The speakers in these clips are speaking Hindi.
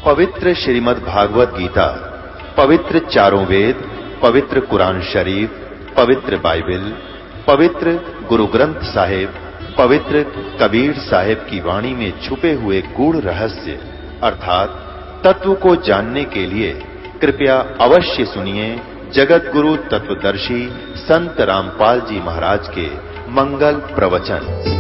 पवित्र श्रीमद् भागवत गीता, पवित्र चारों वेद, पवित्र कुरान शरीफ, पवित्र बाइबल, पवित्र गुरु ग्रंथ साहिब, पवित्र कबीर साहिब की वाणी में छुपे हुए गूढ़ रहस्य अर्थात तत्व को जानने के लिए कृपया अवश्य सुनिए जगत गुरु तत्वदर्शी संत रामपाल जी महाराज के मंगल प्रवचन।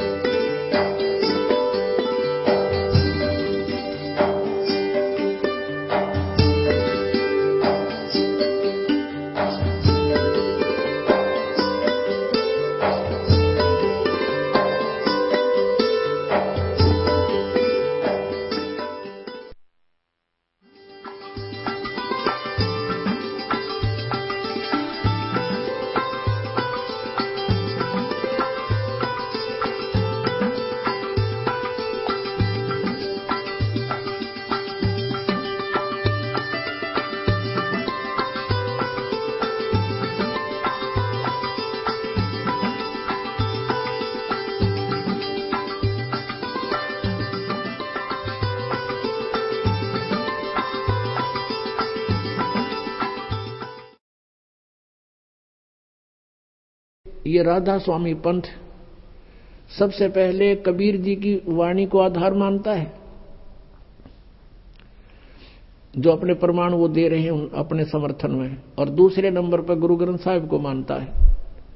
ये राधा स्वामी पंथ सबसे पहले कबीर जी की वाणी को आधार मानता है, जो अपने प्रमाण वो दे रहे हैं अपने समर्थन में, और दूसरे नंबर पर गुरु ग्रंथ साहिब को मानता है।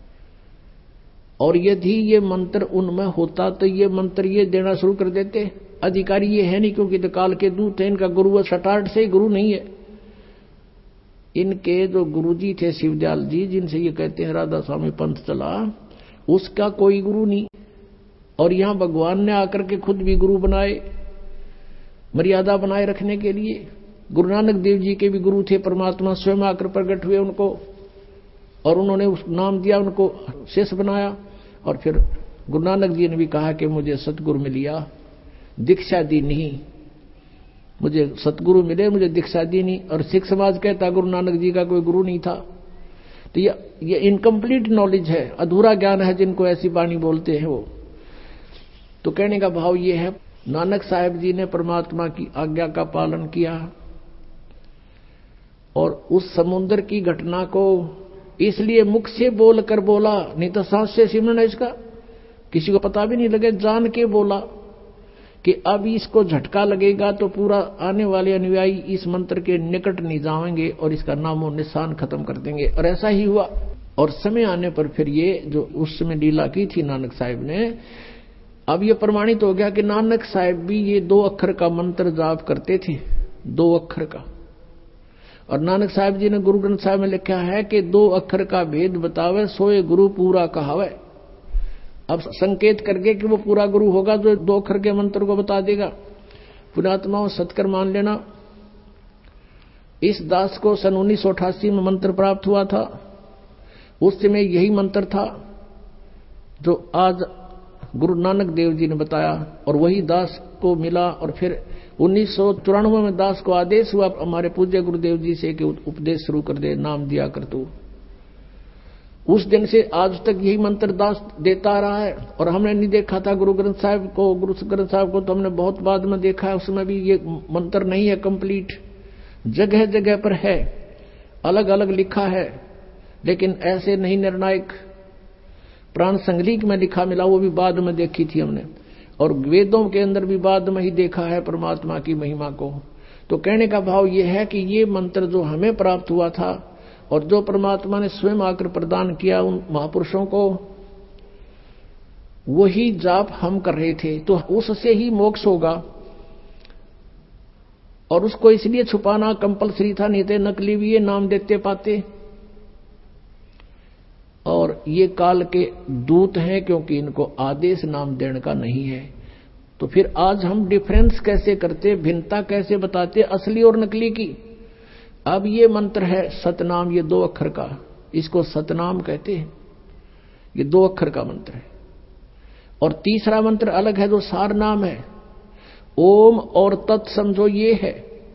और यदि ये मंत्र उनमें होता तो ये मंत्र ये देना शुरू कर देते। अधिकारी ये है नहीं, क्योंकि तो काल के दूत है, इनका गुरु स्टार्ट से ही गुरु नहीं है। इनके जो गुरुजी थे शिवदयाल जी, जिनसे ये कहते हैं राधा स्वामी पंथ चला, उसका कोई गुरु नहीं। और यहां भगवान ने आकर के खुद भी गुरु बनाए, मर्यादा बनाए रखने के लिए। गुरु नानक देव जी के भी गुरु थे, परमात्मा स्वयं आकर प्रकट हुए उनको, और उन्होंने उस नाम दिया, उनको शिष्य बनाया। और फिर गुरु नानक जी ने भी कहा कि मुझे सतगुरु मिल गया, दीक्षा दी नहीं, मुझे सतगुरु मिले, मुझे दीक्षा दी नहीं। और सिख समाज कहता गुरु नानक जी का कोई गुरु नहीं था। तो ये इनकम्प्लीट नॉलेज है, अधूरा ज्ञान है जिनको ऐसी वाणी बोलते हैं वो। तो कहने का भाव ये है, नानक साहब जी ने परमात्मा की आज्ञा का पालन किया, और उस समुद्र की घटना को इसलिए मुख से बोलकर बोला, नहीं तो सांस से सिमरन है इसका, किसी को पता भी नहीं लगे, जान के बोला कि अब इसको झटका लगेगा तो पूरा आने वाले अनुयायी इस मंत्र के निकट नहीं जाएंगे और इसका नामो निशान खत्म कर देंगे। और ऐसा ही हुआ। और समय आने पर फिर ये जो उस समय लीला की थी नानक साहिब ने, अब ये प्रमाणित हो गया कि नानक साहिब भी ये 2 अक्षर का मंत्र जाप करते थे, 2 अक्षर का। और नानक साहिब जी ने गुरु ग्रंथ साहिब में लिखा है कि 2 अक्षर का भेद बतावे, सोए गुरु पूरा कहावे। अब संकेत करके कि वो पूरा गुरु होगा जो 2 अक्षर के मंत्र को बता देगा। पुण्यात्माओं सत्कर मान लेना, इस दास को सन 1988 में मंत्र प्राप्त हुआ था। उस समय यही मंत्र था जो आज गुरु नानक देव जी ने बताया, और वही दास को मिला। और फिर 1994 में दास को आदेश हुआ हमारे पूज्य गुरुदेव जी से कि उपदेश शुरू कर दे, नाम दिया कर तू। उस दिन से आज तक यही मंत्र दास देता आ रहा है। और हमने नहीं देखा था गुरु ग्रंथ साहिब को, गुरु ग्रंथ साहिब को तो हमने बहुत बाद में देखा है, उसमें भी ये मंत्र नहीं है कंप्लीट, जगह जगह पर है, अलग अलग लिखा है, लेकिन ऐसे नहीं निर्णायक। प्राण संगलीक में लिखा मिला, वो भी बाद में देखी थी हमने, और वेदों के अंदर भी बाद में ही देखा है परमात्मा की महिमा को। तो कहने का भाव ये है कि ये मंत्र जो हमें प्राप्त हुआ था और जो परमात्मा ने स्वयं आकर प्रदान किया उन महापुरुषों को, वही जाप हम कर रहे थे, तो उससे ही मोक्ष होगा। और उसको इसलिए छुपाना कंपलसरी था, नहीं तो नकली भी ये नाम देते पाते। और ये काल के दूत हैं, क्योंकि इनको आदेश नाम देने का नहीं है। तो फिर आज हम डिफरेंस कैसे करते, भिन्नता कैसे बताते असली और नकली की। अब ये मंत्र है सतनाम, ये 2 अक्षर का, इसको सतनाम कहते हैं, ये 2 अक्षर का मंत्र है। और तीसरा मंत्र अलग है जो सार नाम है, ओम और तत् समझो ये है।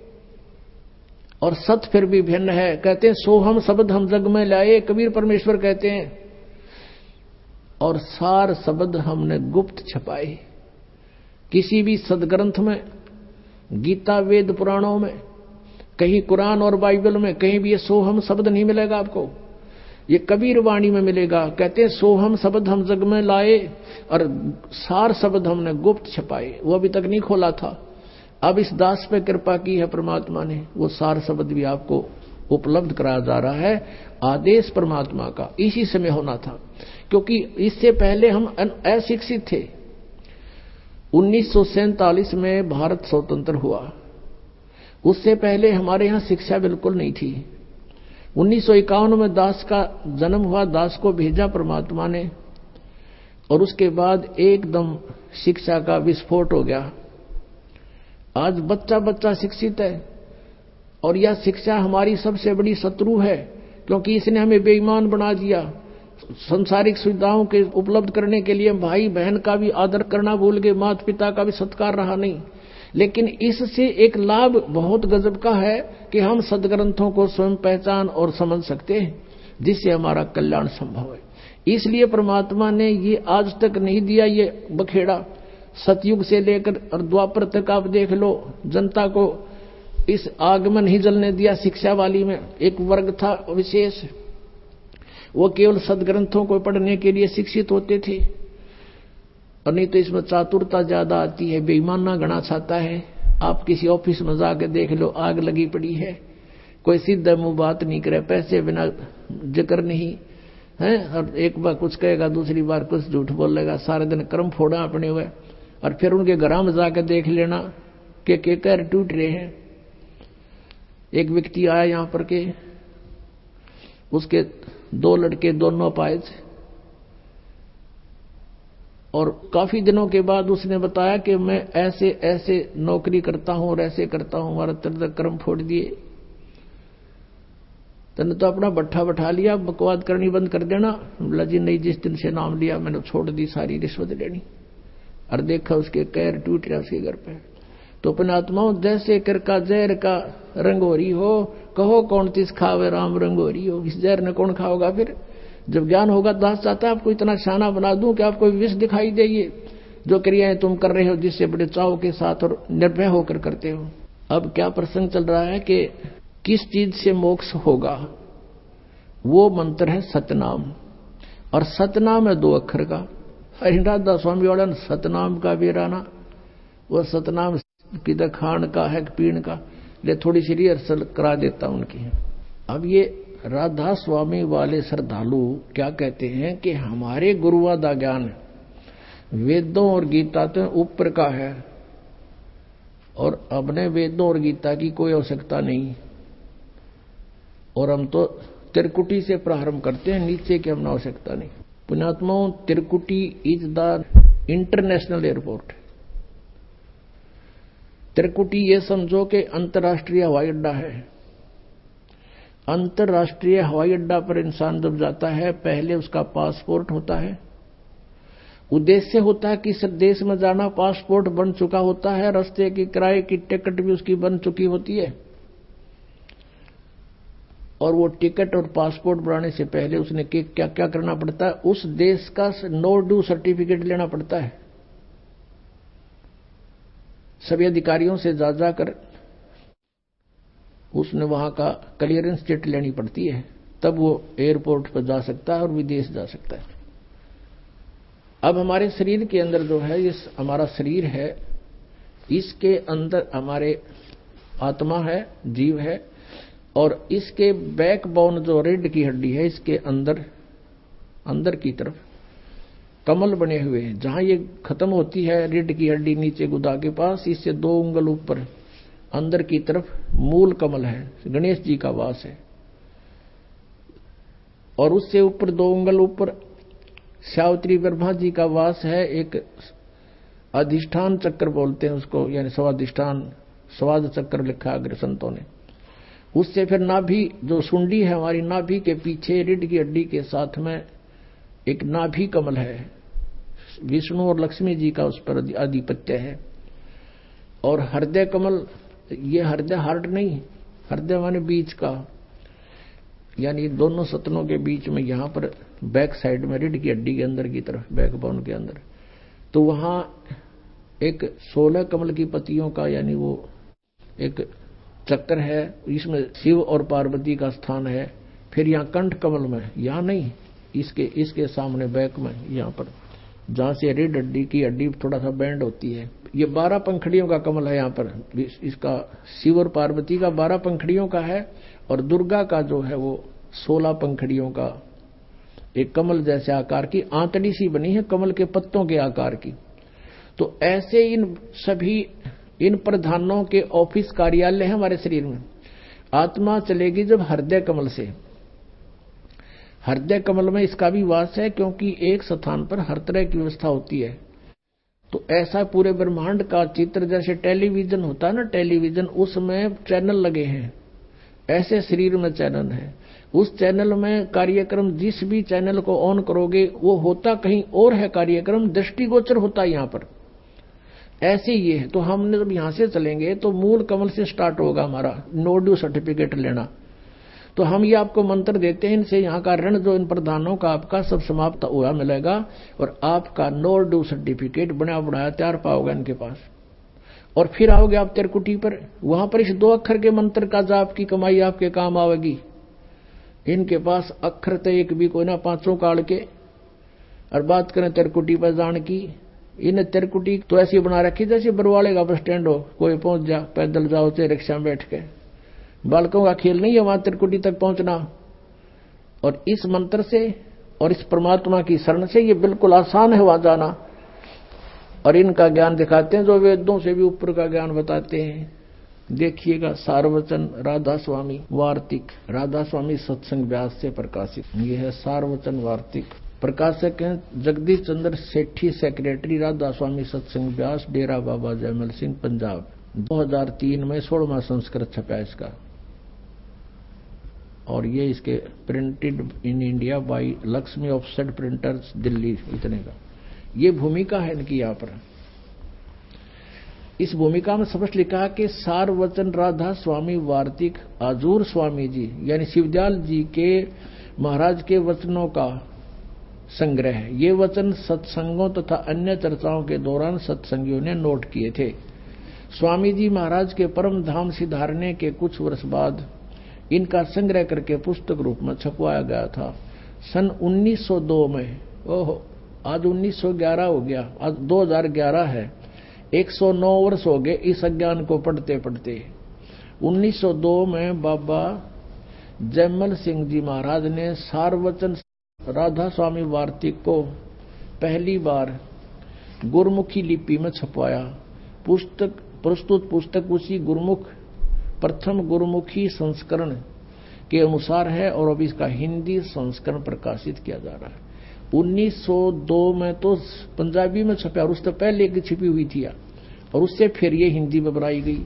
और सत फिर भी भिन्न है, कहते हैं सोहम शब्द हम जग में लाए, कबीर परमेश्वर कहते हैं। और सार शब्द हमने गुप्त छपाए। किसी भी सदग्रंथ में गीता वेद पुराणों में, कहीं कुरान और बाइबल में कहीं भी ये सोहम शब्द नहीं मिलेगा आपको। ये कबीर वाणी में मिलेगा। कहते हैं सोहम शब्द हम जग में लाए और सार शब्द हमने गुप्त छपाए। वो अभी तक नहीं खोला था, अब इस दास पे कृपा की है परमात्मा ने, वो सार शब्द भी आपको उपलब्ध कराया जा रहा है। आदेश परमात्मा का इसी समय होना था, क्योंकि इससे पहले हम अशिक्षित थे। 1947 में भारत स्वतंत्र हुआ, उससे पहले हमारे यहाँ शिक्षा बिल्कुल नहीं थी। 1951 में दास का जन्म हुआ, दास को भेजा परमात्मा ने, और उसके बाद एकदम शिक्षा का विस्फोट हो गया। आज बच्चा बच्चा शिक्षित है, और यह शिक्षा हमारी सबसे बड़ी शत्रु है, क्योंकि इसने हमें बेईमान बना दिया। संसारिक सुविधाओं के उपलब्ध करने के लिए भाई बहन का भी आदर करना भूल गए, माता पिता का भी सत्कार रहा नहीं। लेकिन इससे एक लाभ बहुत गजब का है कि हम सदग्रंथों को स्वयं पहचान और समझ सकते हैं, जिससे हमारा कल्याण संभव है। इसलिए परमात्मा ने ये आज तक नहीं दिया ये बखेड़ा। सतयुग से लेकर और द्वापर तक आप देख लो, जनता को इस आग में नहीं जलने दिया। शिक्षा वाली में एक वर्ग था विशेष, वो केवल सदग्रंथों को पढ़ने के लिए शिक्षित होते थे, और नहीं तो इसमें चातुरता ज्यादा आती है, बेईमाना गणा चाहता है। आप किसी ऑफिस में जाकर देख लो, आग लगी पड़ी है, कोई सीधा मुंह बात नहीं करे, पैसे बिना जिक्र नहीं है, और एक बार कुछ कहेगा दूसरी बार कुछ झूठ बोलेगा, सारे दिन कर्म फोड़ा अपने हुए। और फिर उनके घरों में जाकर देख लेना कि केकर टूट रहे हैं। एक व्यक्ति आया यहां पर के, उसके 2 लड़के दोनों अपाहिज, और काफी दिनों के बाद उसने बताया कि मैं ऐसे ऐसे नौकरी करता हूं और ऐसे करता हूं, हमारा तक कर्म फोड़ दिए। तने तो अपना भट्ठा बैठा लिया, बकवाद करनी बंद कर देना। बोला जी नहीं, जिस दिन से नाम लिया मैंने छोड़ दी सारी रिश्वत लेनी। और देखा उसके कैर टूट रहा उसके घर पे। तो अपने आत्माओं जैसे कर का जहर का रंगोरी हो, कहो कौन तिस खावे राम रंगोरी हो। इस जहर ने कौन खाओगा फिर? जब ज्ञान होगा दास चाहता है आपको इतना शाना बना दूं कि आपको विष दिखाई दे। ये जो क्रियाएं तुम कर रहे हो जिससे बड़े चाव के साथ और निर्भय होकर करते हो। अब क्या प्रसंग चल रहा है कि किस चीज से मोक्ष होगा? वो मंत्र है सतनाम, और सतनाम है 2 अक्षर का। हरिदास स्वामी वाला ने सतनाम का वीराना, वो सतनाम किधर खान का है पीण का, ले थोड़ी सी रिहर्सल करा देता उनकी। अब ये राधा स्वामी वाले श्रद्धालु क्या कहते हैं कि हमारे गुरुवादा ज्ञान वेदों और गीता तो ऊपर का है, और अपने वेदों और गीता की कोई आवश्यकता नहीं, और हम तो त्रिकुटी से प्रारंभ करते हैं, नीचे की हमने आवश्यकता नहीं। पुण्यात्माओं, Trikuti is the international airport. Trikuti ये समझो कि अंतर्राष्ट्रीय हवाई अड्डा है। अंतर्राष्ट्रीय हवाई अड्डा पर इंसान जब जाता है, पहले उसका पासपोर्ट होता है, उद्देश्य होता है कि इस देश में जाना, पासपोर्ट बन चुका होता है, रास्ते की किराए की टिकट भी उसकी बन चुकी होती है। और वो टिकट और पासपोर्ट बनाने से पहले उसने क्या क्या करना पड़ता है? उस देश का नो ड्यू सर्टिफिकेट लेना पड़ता है। सभी अधिकारियों से जा जाकर उसने वहां का क्लियरेंस चिट लेनी पड़ती है, तब वो एयरपोर्ट पर जा सकता है और विदेश जा सकता है। अब हमारे शरीर के अंदर जो है, ये हमारा शरीर है, इसके अंदर हमारे आत्मा है, जीव है, और इसके बैकबोन जो रीढ़ की हड्डी है, इसके अंदर की तरफ कमल बने हुए हैं। जहां ये खत्म होती है रीढ़ की हड्डी नीचे गुदा के पास, इससे 2 उंगल ऊपर अंदर की तरफ मूल कमल है, गणेश जी का वास है। और उससे ऊपर 2 उंगल ऊपर सावित्री ब्रह्मा जी का वास है। एक अधिष्ठान चक्र बोलते हैं उसको, यानी स्वाधिष्ठान, स्वाद चक्र लिखा अग्र संतों ने। उससे फिर नाभि, जो सुंडी है हमारी नाभि के पीछे रीढ़ की हड्डी के साथ में एक नाभि कमल है, विष्णु और लक्ष्मी जी का उस पर आधिपत्य है। और हृदय कमल, ये हृदय हार्ट नहीं, हृदय माने बीच का, यानी दोनों सतनों के बीच में, यहां पर बैक साइड में रीढ़ की हड्डी के अंदर की तरफ, बैकबोन के अंदर, तो वहां एक 16 कमल की पत्तियों का, यानी वो एक चक्र है, इसमें शिव और पार्वती का स्थान है। फिर यहाँ कंठ कमल में, यहाँ नहीं, इसके सामने बैक में, यहाँ पर जहां से रीढ़ हड्डी की हड्डी थोड़ा सा बैंड होती है, ये 12 पंखड़ियों का कमल है। यहाँ पर इसका शिव और पार्वती का 12 पंखड़ियों का है, और दुर्गा का जो है वो 16 पंखड़ियों का एक कमल जैसे आकार की आंतड़ी सी बनी है, कमल के पत्तों के आकार की। तो ऐसे इन प्रधानों के ऑफिस कार्यालय है हमारे शरीर में। आत्मा चलेगी जब हृदय कमल से, हृदय कमल में इसका भी वास है, क्योंकि एक स्थान पर हर तरह की व्यवस्था होती है। तो ऐसा पूरे ब्रह्मांड का चित्र, जैसे टेलीविजन होता है ना, टेलीविजन उसमें चैनल लगे हैं, ऐसे शरीर में चैनल है। उस चैनल में कार्यक्रम, जिस भी चैनल को ऑन करोगे वो होता कहीं और है, कार्यक्रम दृष्टिगोचर होता है यहाँ पर। ऐसे ये है। तो हमने जब यहां से चलेंगे तो मूल कमल से स्टार्ट होगा हमारा नो ड्यू सर्टिफिकेट लेना। तो हम ये आपको मंत्र देते हैं, इनसे यहाँ का ऋण जो इन प्रधानों का आपका सब समाप्त हुआ मिलेगा, और आपका नो ड्यू सर्टिफिकेट बना बढ़ाया तैयार पाओगे इनके पास। और फिर आओगे आप त्रिकुटी पर, वहां पर इस 2 अक्षर के मंत्र का जाप की कमाई आपके काम आवेगी। इनके पास अक्षर तो एक भी कोई ना, 5 काल के। और बात करें त्रिकुटी पर जान की, इन त्रिकुटी तो ऐसी बना रखी जैसे बरवाले का बस स्टैंड हो, कोई पहुंच जा, पैदल जाओ चाहे रिक्शा में बैठ के। बालकों का खेल नहीं है वहां त्रिकुटी तक पहुंचना। और इस मंत्र से और इस परमात्मा की शरण से ये बिल्कुल आसान है वहां जाना। और इनका ज्ञान दिखाते हैं जो वेदों से भी ऊपर का ज्ञान बताते हैं। देखिएगा, सारवचन राधा स्वामी वार्तिक, राधा स्वामी सत्संग व्यास से प्रकाशित। ये है सारवचन वार्तिक। प्रकाशक हैं जगदीश चंद्र सेठी, सेक्रेटरी राधा स्वामी सत्संग व्यास, डेरा बाबा जयमल सिंह, पंजाब। 2003 में 16वां संस्करण छपा इसका। और ये इसके printed in India by Lakshmi offset printers, Delhi, इतने का ये भूमिका है इनकी। यहाँ पर इस भूमिका में स्पष्ट लिखा कि सारवचन राधा स्वामी वार्तिक आजूर स्वामी जी यानी शिवदयाल जी के महाराज के वचनों का संग्रह है। ये वचन सत्संगों तथा अन्य चर्चाओं के दौरान सत्संगियों ने नोट किए थे। स्वामी जी महाराज के परम धाम सिधारने के कुछ वर्ष बाद इनका संग्रह करके पुस्तक रूप में छपवाया गया था। सन 1902 में, ओहो आज 1911 हो गया, आज 2011 है, 109 वर्ष हो गए इस अज्ञान को पढ़ते पढ़ते। 1902 में बाबा जयमल सिंह जी महाराज ने सारवचन राधा स्वामी वार्तिक को पहली बार गुरमुखी लिपि में छपवाया। प्रस्तुत पुस्तक उसी गुरुमुख प्रथम गुरुमुखी संस्करण के अनुसार है और अब इसका हिंदी संस्करण प्रकाशित किया जा रहा है। 1902 में तो पंजाबी में छपा और उससे पहले की छिपी हुई थी और उससे फिर ये हिंदी में बनाई गई।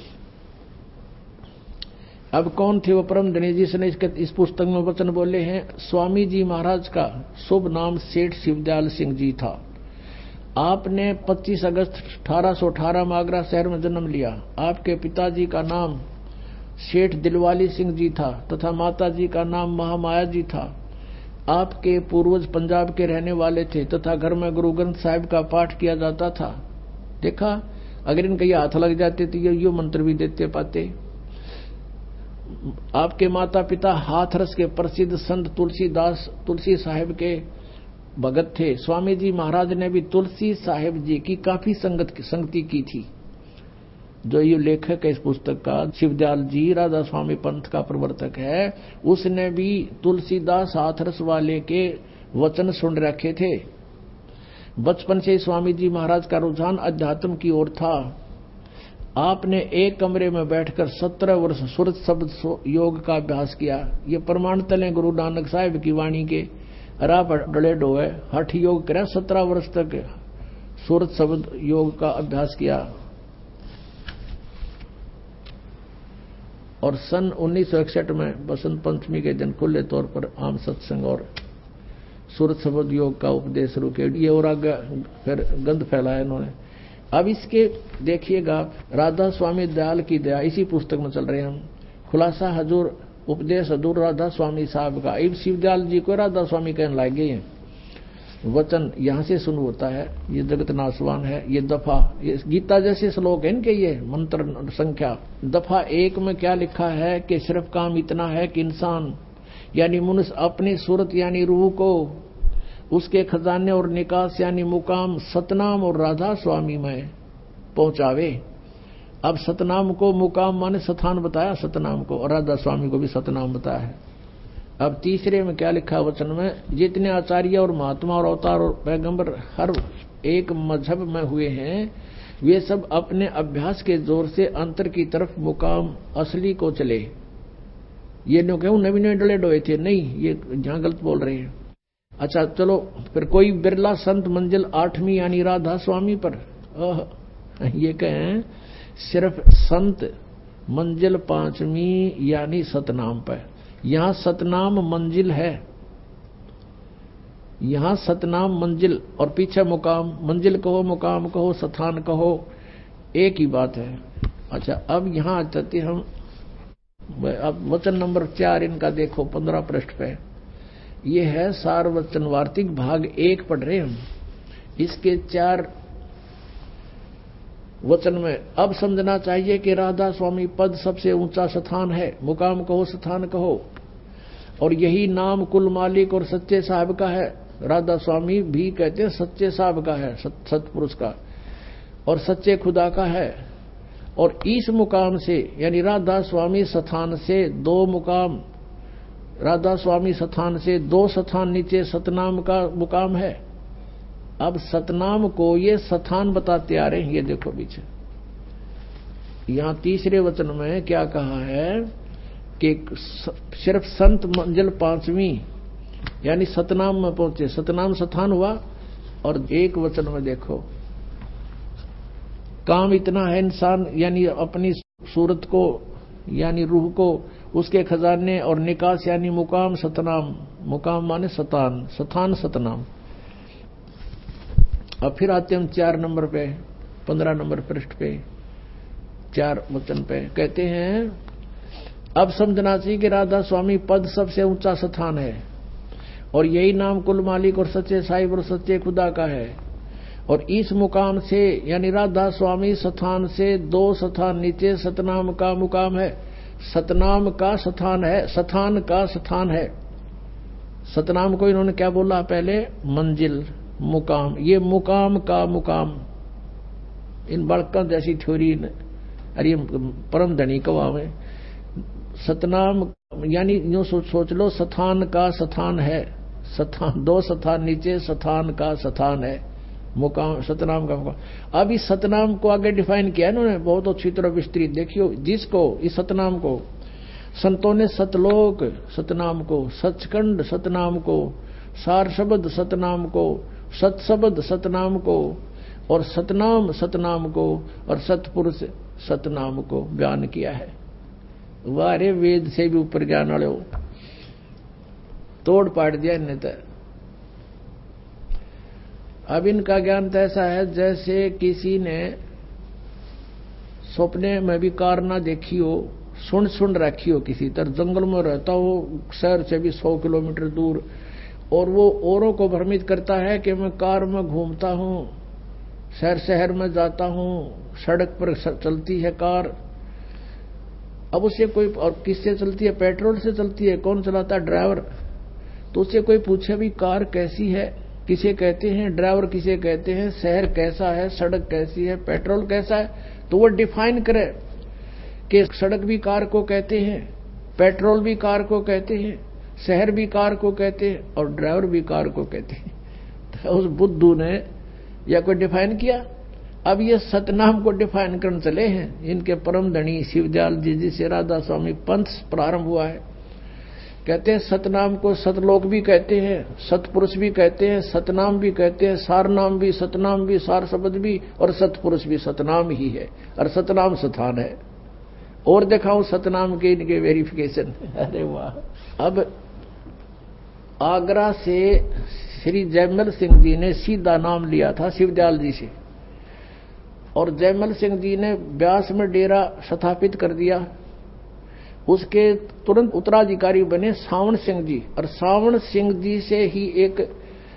अब कौन थे वो परम धनी जिसने इस पुस्तक में वचन बोले हैं? स्वामी जी महाराज का शुभ नाम सेठ शिवदयाल सिंह जी था। आपने 25 अगस्त 1818 में आगरा शहर में जन्म लिया। आपके पिताजी का नाम सेठ दिलवाली सिंह जी था तथा माताजी का नाम महामाया जी था। आपके पूर्वज पंजाब के रहने वाले थे तथा घर में गुरु ग्रंथ साहिब का पाठ किया जाता था। देखा, अगर इनके ये हाथ लग जाते तो ये मंत्र भी देते पाते। आपके माता पिता हाथरस के प्रसिद्ध संत तुलसी साहिब के भगत थे। स्वामी जी महाराज ने भी तुलसी साहिब जी की काफी संगति की थी। जो ये लेखक है इस पुस्तक का, शिवदयाल जी राधा स्वामी पंथ का प्रवर्तक है, उसने भी तुलसीदास हाथरस वाले के वचन सुन रखे थे। बचपन से स्वामी जी महाराज का रुझान अध्यात्म की ओर था। आपने एक कमरे में बैठकर 17 वर्ष सुरत शब्द योग का अभ्यास किया। ये प्रमाण तले गुरु नानक साहिब की वाणी के। आप डले डोए हठ योग करें, 17 वर्ष तक सुरत शब्द योग का अभ्यास किया। और सन 1961 में बसंत पंचमी के दिन खुले तौर पर आम सत्संग और सुरत शब्द योग का उपदेश शुरू किया। ये और आगे फिर गंध फैलाया इन्होंने। अब इसके देखिएगा, राधा स्वामी दयाल की दया, इसी पुस्तक में चल रहे हैं हम। खुलासा हजूर उपदेश हजूर राधा स्वामी साहब का। इब शिवदयाल जी को राधा स्वामी कहने लगे हैं। वचन यहां से शुरू होता है, ये जगत नाशवान है, ये दफा, ये गीता जैसे श्लोक है इनके, ये मंत्र संख्या। दफा 1 में क्या लिखा है कि सिर्फ काम इतना है कि इंसान यानी मनुष्य अपनी सूरत यानी रूह को उसके खजाने और निकास यानी मुकाम सतनाम और राधा स्वामी में पहुंचावे। अब सतनाम को मुकाम माने स्थान बताया सतनाम को, और राधा स्वामी को भी सतनाम बताया है। अब तीसरे में क्या लिखा वचन में, जितने आचार्य और महात्मा और अवतार और पैगंबर हर एक मजहब में हुए हैं, वे सब अपने अभ्यास के जोर से अंतर की तरफ मुकाम असली को चले। ये नो कहूं नवी नवी डले डोए थे, नहीं, ये जहां गलत बोल रहे हैं। अच्छा चलो फिर कोई बिरला संत मंजिल 8वीं यानी राधा स्वामी पर, ये कहें सिर्फ संत मंजिल 5वीं यानी सतनाम पर। यहां सतनाम मंजिल है, यहां सतनाम मंजिल और पीछे मुकाम, मंजिल कहो मुकाम कहो स्थान कहो एक ही बात है। अच्छा अब यहां आते हम, अब वचन नंबर 4 इनका देखो 15 पृष्ठ पे, ये है सारवचन वार्तिक भाग 1 पढ़ रहे हम। इसके 4 वचन में अब समझना चाहिए कि राधा स्वामी पद सबसे ऊंचा स्थान है, मुकाम कहो स्थान कहो, और यही नाम कुल मालिक और सच्चे साहब का है। राधा स्वामी भी कहते हैं सच्चे साहब का है, सतपुरुष का, और सच्चे खुदा का है। और इस मुकाम से यानी राधा स्वामी स्थान से 2 मुकाम, राधा स्वामी स्थान से 2 स्थान नीचे सतनाम का मुकाम है। अब सतनाम को ये स्थान बताते आ रहे हैं, ये देखो पीछे यहां तीसरे वचन में क्या कहा है कि सिर्फ संत मंजिल 5वीं यानी सतनाम में पहुंचे, सतनाम स्थान हुआ। और एक वचन में देखो काम इतना है इंसान यानी अपनी सूरत को यानी रूह को उसके खजाने और निकास यानी मुकाम सतनाम, मुकाम माने सतान, स्थान सतनाम। अब फिर आते हम 4 नंबर पे 15 नंबर पृष्ठ पे 4 वचन पे, कहते हैं अब समझना चाहिए कि राधा स्वामी पद सबसे ऊंचा स्थान है, और यही नाम कुल मालिक और सच्चे साहिब और सच्चे खुदा का है। और इस मुकाम से यानी राधा स्वामी स्थान से 2 स्थान नीचे सतनाम का मुकाम है। सतनाम का स्थान है, स्थान का स्थान है। सतनाम को इन्होंने क्या बोला पहले, मंजिल मुकाम, ये मुकाम का मुकाम। इन बड़का जैसी थ्योरी अरे परम धनी कवा में सतनाम यानी यूं सोच लो स्थान का स्थान है, स्थान 2 स्थान नीचे स्थान का स्थान है, मुकाम सतनाम का मुकाम। अब इस सतनाम को आगे डिफाइन किया इन्होंने बहुत अच्छी तरह विस्तृत। देखियो जिसको इस सतनाम को संतों ने सतलोक सतनाम को, सचखंड सतनाम को, सार शब्द सतनाम को, सतशब्द सतनाम को, और सतनाम सतनाम को, और सतपुरुष सतनाम को बयान किया है। वारे वेद से भी ऊपर ज्ञान वाले हो, तोड़ पाड़ दिया इन्हें। तो अब इनका ज्ञान तो ऐसा है जैसे किसी ने सपने में भी कार ना देखी हो, सुन रखी हो, किसी तरह जंगल में रहता हो शहर से भी 100 किलोमीटर दूर, और वो औरों को भ्रमित करता है कि मैं कार में घूमता हूं, शहर में जाता हूं, सड़क पर चलती है कार। अब उससे कोई, और किससे चलती है, पेट्रोल से चलती है, कौन चलाता है, ड्राइवर। तो उससे कोई पूछे भी कार कैसी है, किसे कहते हैं, ड्राइवर किसे कहते हैं, शहर कैसा है, सड़क कैसी है, पेट्रोल कैसा है, तो वो डिफाइन करे कि सड़क भी कार को कहते हैं, पेट्रोल भी कार को कहते हैं, शहर भी कार को कहते हैं, और ड्राइवर भी कार को कहते हैं। तो उस बुद्धू ने या कोई डिफाइन किया। अब ये सतनाम को डिफाइन करने चले हैं इनके परम धनी शिवदयाल जी से राधा स्वामी पंथ प्रारंभ हुआ है। कहते हैं सतनाम को सतलोक भी कहते हैं, सतपुरुष भी कहते हैं, सतनाम भी कहते हैं, सार नाम भी, सतनाम भी, सार शब्द भी, और सतपुरुष भी सतनाम ही है, और सतनाम स्थान है। और दिखाऊं सतनाम के इनके वेरिफिकेशन। अरे वाह। अब आगरा से श्री जयमल सिंह जी ने सीधा नाम लिया था शिवदयाल जी से, और जयमल सिंह जी ने ब्यास में डेरा स्थापित कर दिया। उसके तुरंत उत्तराधिकारी बने सावण सिंह जी, और सावण सिंह जी से ही एक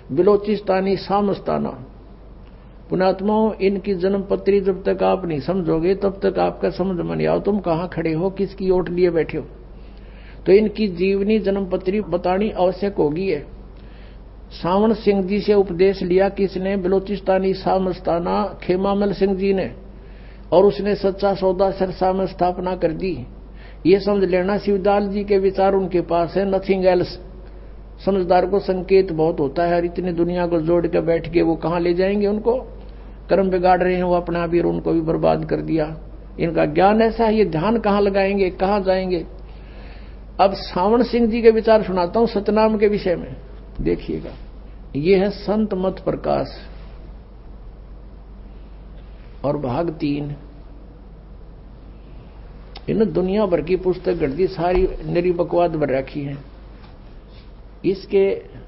बिलोचिस्तानी सामस्ताना। पुण्यात्माओं, इनकी जन्म पत्री जब तक आप नहीं समझोगे तब तक आपका समझ में नहीं आओ तुम कहां खड़े हो, किसकी ओट लिए बैठे हो। तो इनकी जीवनी जन्म पत्री बतानी आवश्यक होगी है। सावन सिंह जी से उपदेश लिया किसने? बिलोचिस्तानी सामस्ताना खेमामल सिंह जी ने, और उसने सच्चा सौदा सिरसा में स्थापना कर दी। ये समझ लेना शिवदाल जी के विचार उनके पास है, नथिंग एल्स। समझदार को संकेत बहुत होता है, और इतनी दुनिया को जोड़ के बैठ के वो कहां ले जाएंगे? उनको कर्म बिगाड़ रहे हैं वो अपना भी, और उनको भी बर्बाद कर दिया। इनका ज्ञान ऐसा है, ये ध्यान कहां लगाएंगे, कहां जाएंगे? अब सावन सिंह जी के विचार सुनाता हूं सतनाम के विषय में, देखिएगा। ये है संत मत प्रकाश और भाग 3। इन दुनिया भर की पुस्तक गर्दी सारी निरी बकवाद भर रखी है। इसके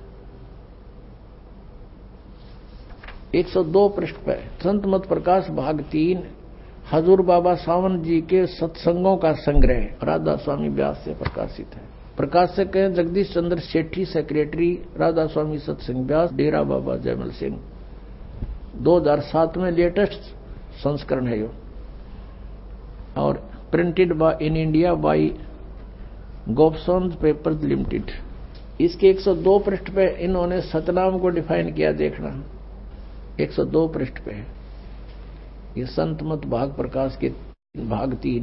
102 पृष्ठ पर संत मत प्रकाश भाग 3 हजूर बाबा सावन जी के सत्संगों का संग्रह राधा स्वामी व्यास से प्रकाशित है। प्रकाशक है जगदीश चंद्र सेठी, सेक्रेटरी राधा स्वामी सत्संग व्यास, डेरा बाबा जयमल सिंह। 2007 में लेटेस्ट संस्करण है यो, और printed in India by Gopsons papers limited. इसके 102 पृष्ठ पे इन्होंने सतनाम को डिफाइन किया, देखना 102 पृष्ठ पे है। ये संत मत भाग प्रकाश के भाग 3।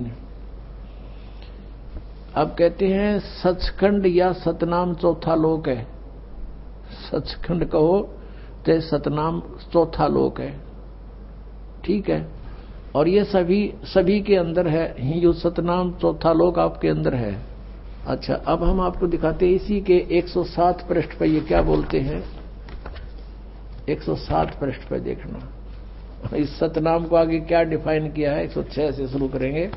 अब कहते हैं सचखंड या सतनाम चौथा लोक है। सचखंड कहो तो सतनाम चौथा लोक है, ठीक है। और ये सभी के अंदर है, ये सतनाम चौथा लोक आपके अंदर है। अच्छा, अब हम आपको दिखाते हैं इसी के 107 पृष्ठ पर ये क्या बोलते हैं। 107 पृष्ठ पर देखना इस सतनाम को आगे क्या डिफाइन किया है। 106 से शुरू करेंगे।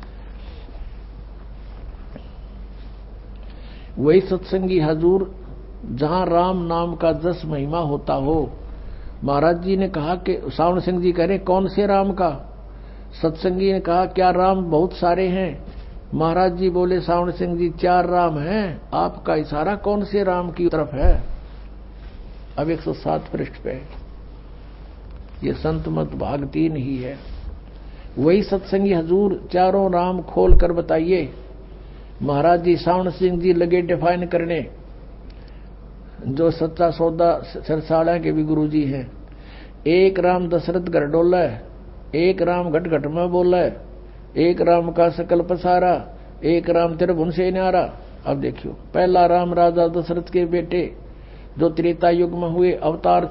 वही सत्संगी हजूर जहां राम नाम का जस महिमा होता हो। महाराज जी ने कहा कि सावन सिंह जी कह रहे कौन से राम का? सत्संगी ने कहा क्या राम बहुत सारे हैं? महाराज जी बोले सावन सिंह जी 4 राम हैं। आपका इशारा कौन से राम की तरफ है? अब 107 पृष्ठ पे ये संत मत भाग 3 ही है। वही सत्संगी हजूर चारों राम खोल कर बताइए। महाराज जी सावन सिंह जी लगे डिफाइन करने, जो सच्चा सौदा सिरसाड़ा के भी गुरु जी हैं। एक राम दशरथ घर डोला, एक राम घट घट में बोला, एक राम का सकल पसारा, एक राम त्रिभुवन से न्यारा। अब देखियो, पहला राम राजा दशरथ के बेटे जो त्रेता युग में हुए अवतार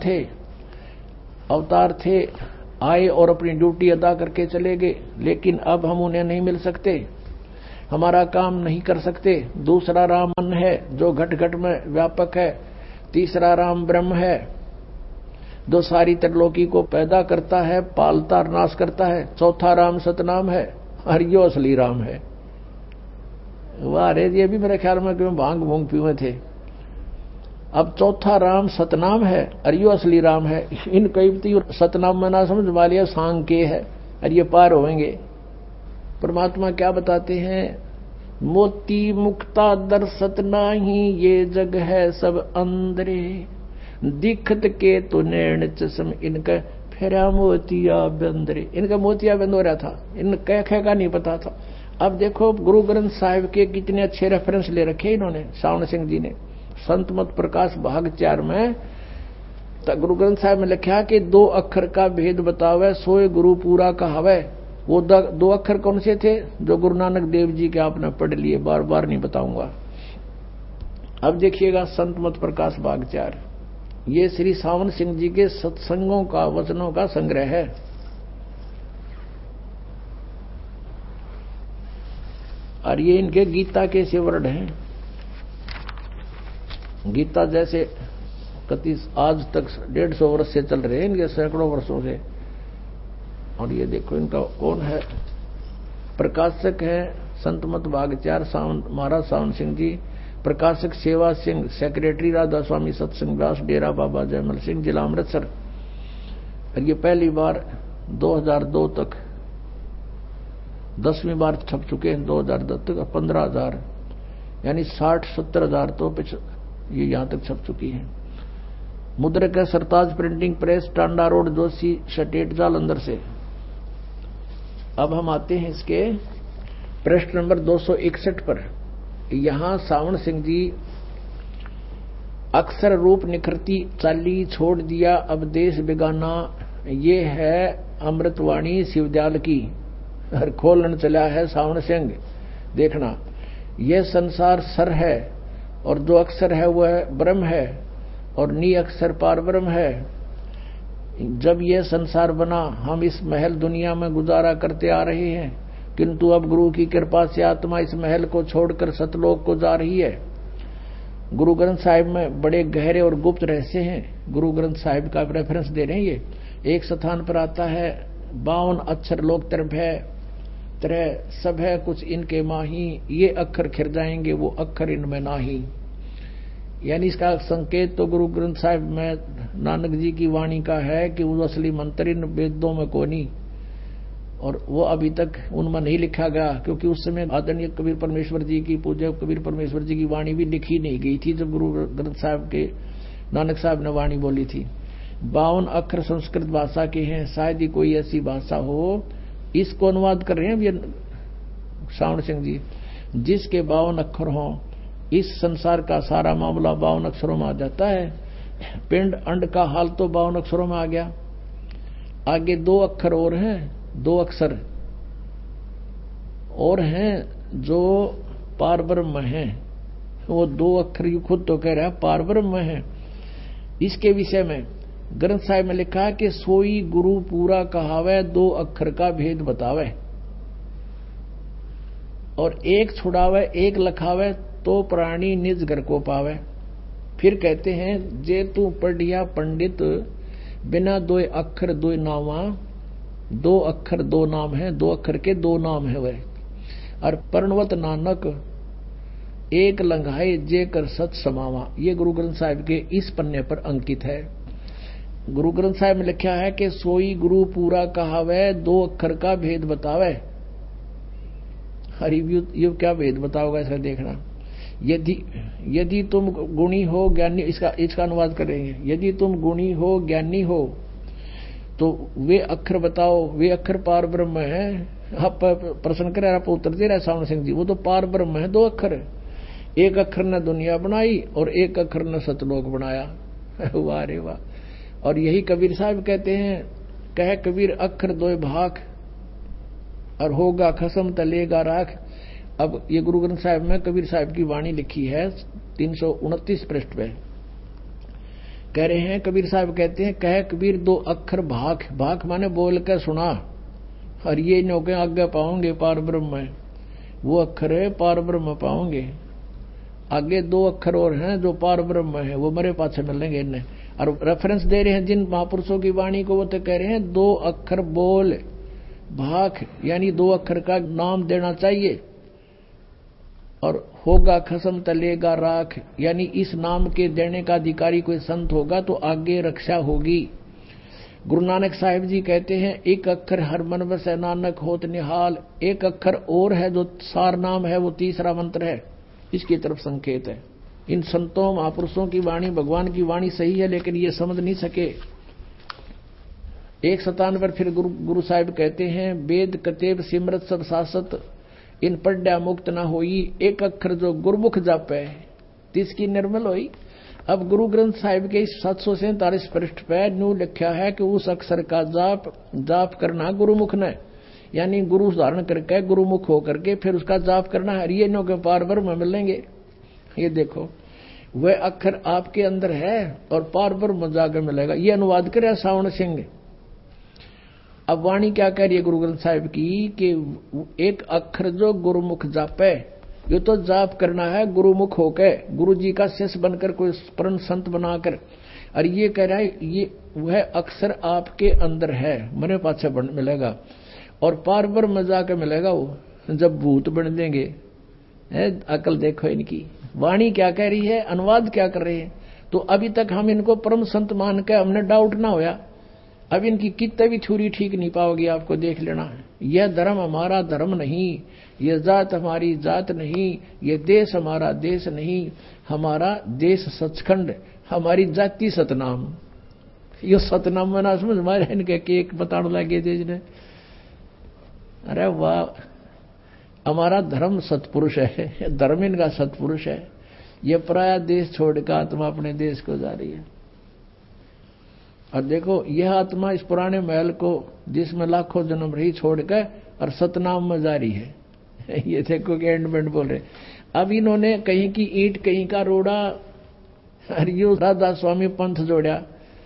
थे, आए और अपनी ड्यूटी अदा करके चले गए, लेकिन अब हम उन्हें नहीं मिल सकते, हमारा काम नहीं कर सकते। दूसरा राम मन है जो घट घट में व्यापक है। तीसरा राम ब्रह्म है जो सारी त्रिलोकी को पैदा करता है, पालता और नाश करता है। चौथा राम सतनाम है, और यो असली राम है। वाह रे, ये भी मेरे ख्याल में क्यों भांग भूंग पीवे थे। अब चौथा राम सतनाम है और यो असली राम है। इन कई सतनाम में ना समझ वालिया सांग के है, और ये पार होंगे। परमात्मा क्या बताते हैं? मोती मुक्ता दर्शत नाही, ये जग है सब अंदरे, दिखत के तो नैन चश्म इनका फेरा मोतिया बंदरे। इनका मोतिया बंद हो रहा था, इन कह का नहीं पता था। अब देखो गुरु ग्रंथ साहिब के कितने अच्छे रेफरेंस ले रखे इन्होंने, सावन सिंह जी ने। संत मत प्रकाश भाग 4 में गुरु ग्रंथ साहिब में लिखा कि 2 अक्षर का भेद बतावे, सोए गुरु पूरा कहावे। वो 2 अक्षर कौन से थे? जो गुरु नानक देव जी के आपने पढ़ लिए, बार बार नहीं बताऊंगा। अब देखिएगा संत मत प्रकाश भाग 4, ये श्री सावन सिंह जी के सत्संगों का, वचनों का संग्रह है। और ये इनके गीता के से वर्ड हैं। गीता जैसे आज तक 150 वर्ष से चल रहे हैं, इनके सैकड़ों वर्षों से। और ये देखो इनका कौन है? प्रकाशक है संत मत भाग 4 महाराज सावन सिंह जी। प्रकाशक सेवा सिंह, सेक्रेटरी राधा स्वामी सत्संग व्यास, डेरा बाबा जयमल सिंह, जिला अमृतसर। और ये पहली बार 2002 तक 10वीं बार छप चुके हैं। 2010 तक 15,000 यानी 60-70 हजार तो ये यहां तक छप चुकी है। मुद्रक है Sartaj printing press, Tanda road, Joshi state, Jalandhar से। अब हम आते हैं इसके प्रश्न नंबर 261 पर। यहां सावण सिंह जी अक्षर रूप निखरती चाली छोड़ दिया अब देश बेगाना, ये है अमृतवाणी शिवदयाल की। हर खोलन चला है सावण सिंह। देखना, यह संसार सर है और जो अक्षर है वह ब्रह्म है और नी अक्षर पार ब्रह्म है। जब यह संसार बना हम इस महल दुनिया में गुजारा करते आ रहे हैं, किंतु अब गुरु की कृपा से आत्मा इस महल को छोड़कर सतलोक को जा रही है। गुरु ग्रंथ साहिब में बड़े गहरे और गुप्त रहस्य हैं। गुरु ग्रंथ साहिब का रेफरेंस दे रहे हैं। ये एक स्थान पर आता है 52 अक्षर लोक तरह सब है कुछ इनके माही, ये अक्षर खिर जाएंगे वो अक्षर इनमें नाही। यानी इसका संकेत तो गुरु ग्रंथ साहिब में नानक जी की वाणी का है कि वो असली मंत्र इन वेदों में कोनी, और वो अभी तक उनमें नहीं लिखा गया, क्योंकि उस समय आदरणीय कबीर परमेश्वर जी की, पूज्य कबीर परमेश्वर जी की वाणी भी लिखी नहीं गई थी जब गुरु ग्रंथ साहिब के नानक साहब ने वाणी बोली थी। 52 अक्षर संस्कृत भाषा के हैं, शायद ही कोई ऐसी भाषा हो। इसको अनुवाद कर रहे हैं सावण सिंह जी, जिसके 52 अक्षर हों। इस संसार का सारा मामला 52 अक्षरों में आ जाता है। पिंड अंड का हाल तो 52 अक्षरों में आ गया। आगे 2 अक्षर और हैं, 2 अक्षर और हैं जो पार ब्रह्म हैं। वो 2 अक्षर ही खुद तो कह रहा है पार ब्रह्म है। इसके विषय में ग्रंथ साहिब में लिखा है कि सोई गुरु पूरा कहावे, 2 अक्षर का भेद बतावे, और एक छुड़ावे एक लखावे तो प्राणी निज घर को पावे। फिर कहते हैं जे तू पढ़िया पंडित बिना 2 अक्षर 2 नावा, 2 अक्षर 2 नाम है, 2 अक्षर के 2 नाम है वह। और पर्णवत नानक एक लंघाए जे कर सच समावा। ये गुरु ग्रंथ साहिब के इस पन्ने पर अंकित है। गुरु ग्रंथ साहिब में लिखा है कि सोई गुरु पूरा कहावे, 2 अक्षर का भेद बतावे। हरिव्यू ये क्या भेद बताओगा इसका देखना। यदि तुम गुणी हो ज्ञानी, इसका अनुवाद करेंगे। यदि तुम गुणी हो ज्ञानी हो तो वे अक्षर बताओ, वे अक्षर पार ब्रह्म है। आप प्रश्न करें, आप उत्तर दे रहे सावण सिंह जी, वो तो पार ब्रह्म है। 2 अक्षर, एक अक्षर ने दुनिया बनाई और एक अक्षर ने सतलोक बनाया। वाह रे वाह। और यही कबीर साहब कहते हैं, कह कबीर अक्षर 2 भाग और होगा खसम तलेगा राख। अब ये गुरु ग्रंथ साहिब में कबीर साहब की वाणी लिखी है 329 पृष्ठ पे। कह रहे हैं कबीर साहब कहते हैं, कह कबीर 2 अक्षर भाग माने बोल कर सुना, और ये नौके आगे पाओगे पार ब्रह्म है। वो अक्षर है पार ब्रह्म पाओगे। आगे 2 अक्षर और हैं जो पार ब्रह्म है, वो मरे पाछे मिलेंगे इन्हें। और रेफरेंस दे रहे हैं जिन महापुरुषों की वाणी को, वो तो कह रहे हैं 2 अक्षर बोल भाग, यानी 2 अक्षर का नाम देना चाहिए। और होगा खसम तलेगा राख, यानी इस नाम के देने का अधिकारी कोई संत होगा तो आगे रक्षा होगी। गुरु नानक साहिब जी कहते हैं, एक अक्षर हर मन बसै नानक होत निहाल। एक अक्षर और है जो सार नाम है, वो तीसरा मंत्र है। इसकी तरफ संकेत है। इन संतों महापुरुषों की वाणी, भगवान की वाणी सही है, लेकिन ये समझ नहीं सके। एक स्थान पर फिर गुरु साहिब कहते हैं, वेद कतेब सिमरत सब शासत, इन पढ़्या मुक्त न होई। एक अक्षर जो गुरुमुख जापे तिसकी निर्मल होई। अब गुरु ग्रंथ साहिब के 747 पृष्ठ पे न्यू लिखा है कि उस अक्षर का जाप करना गुरुमुख ने, यानी गुरु धारण करके गुरुमुख होकर के फिर उसका जाप करना है। ये नो के पार ब्रह्म मिलेंगे। ये देखो वह अक्षर आपके अंदर है और पार ब्रह्म जाकर मिलेगा। ये अनुवाद करे सावण सिंह। अब वाणी क्या कह रही है गुरु ग्रंथ साहिब की कि एक अक्षर जो गुरुमुख जापे, ये तो जाप करना है गुरुमुख होके, गुरु जी का शिष्य बनकर, कोई परम संत बनाकर। और ये कह रहा है ये वह अक्षर आपके अंदर है, मरे पाछे मिलेगा और पार ब्रह्म जाकर मिलेगा वो जब भूत बन देंगे। अकल देखो इनकी वाणी क्या कह रही है, अनुवाद क्या कर रहे हैं। तो अभी तक हम इनको परम संत मान के हमने डाउट ना होया। अब इनकी कितने भी थ्योरी ठीक नहीं पाओगी, आपको देख लेना है। यह धर्म हमारा धर्म नहीं, यह जात हमारी जात नहीं, यह देश हमारा देश नहीं। हमारा देश सचखंड, हमारी जाति सतनाम, यो सतनाम में ना समझ मारे इनके केक बताने लगे जिसने। अरे वाह, हमारा धर्म सतपुरुष है, धर्म इनका सतपुरुष है। ये पराया देश छोड़कर आत्मा अपने देश को जा रही है। और देखो यह आत्मा इस पुराने महल को जिसमें लाखों जन्म रही छोड़कर और सतनाम में जा रही है। ये देखो कि एंडमेंट बोल रहे। अब इन्होंने कहीं की ईंट कहीं का रोड़ा, और यो राधा स्वामी पंथ जोड़ा।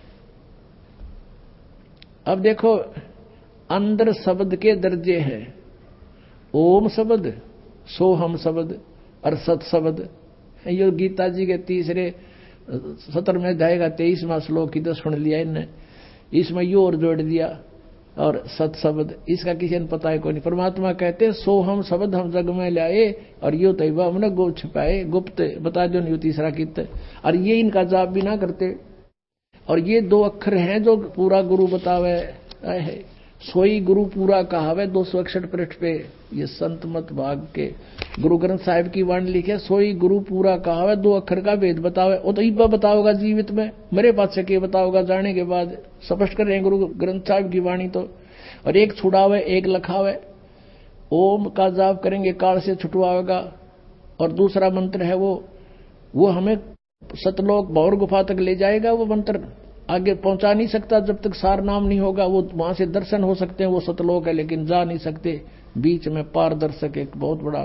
अब देखो अंदर शब्द के दर्जे हैं, ओम शब्द, सोहम शब्द और सत शब्द। ये गीता जी के तीसरे 17वें अध्याय का 23वां श्लोक ही तो सुन लिया इनने, इसमें यो और जोड़ दिया और सत शब्द। इसका किसी ने पता है कोई नहीं। परमात्मा कहते हैं सोहम शब्द हम जग में लाए और यो तैबा हमने गुप्त छुपाए, गुप्त बता दो नहीं तीसरा कित। और ये इनका जाप भी ना करते। और ये 2 अक्षर हैं जो पूरा गुरु बतावे है, सोई गुरु पूरा कहावे 261 पृष्ठ पे। ये संत मत भाग के गुरु ग्रंथ साहिब की वाणी लिखे, सोई गुरु पूरा कहावे 2 अक्षर का भेद बतावे। वो तो इब्बा बताओगा जीवित में, मेरे पास से के बताओगा जाने के बाद। स्पष्ट कर रहे हैं गुरु ग्रंथ साहिब की वाणी तो। और एक छुड़ावे एक लखावे, ओम का जाप करेंगे काल से छुटवाएगा। और दूसरा मंत्र है वो हमें सतलोक भौर गुफा तक ले जाएगा। वो मंत्र आगे पहुंचा नहीं सकता जब तक सार नाम नहीं होगा। वो वहां से दर्शन हो सकते हैं, वो सतलोक है, लेकिन जा नहीं सकते। बीच में पारदर्शक एक बहुत बड़ा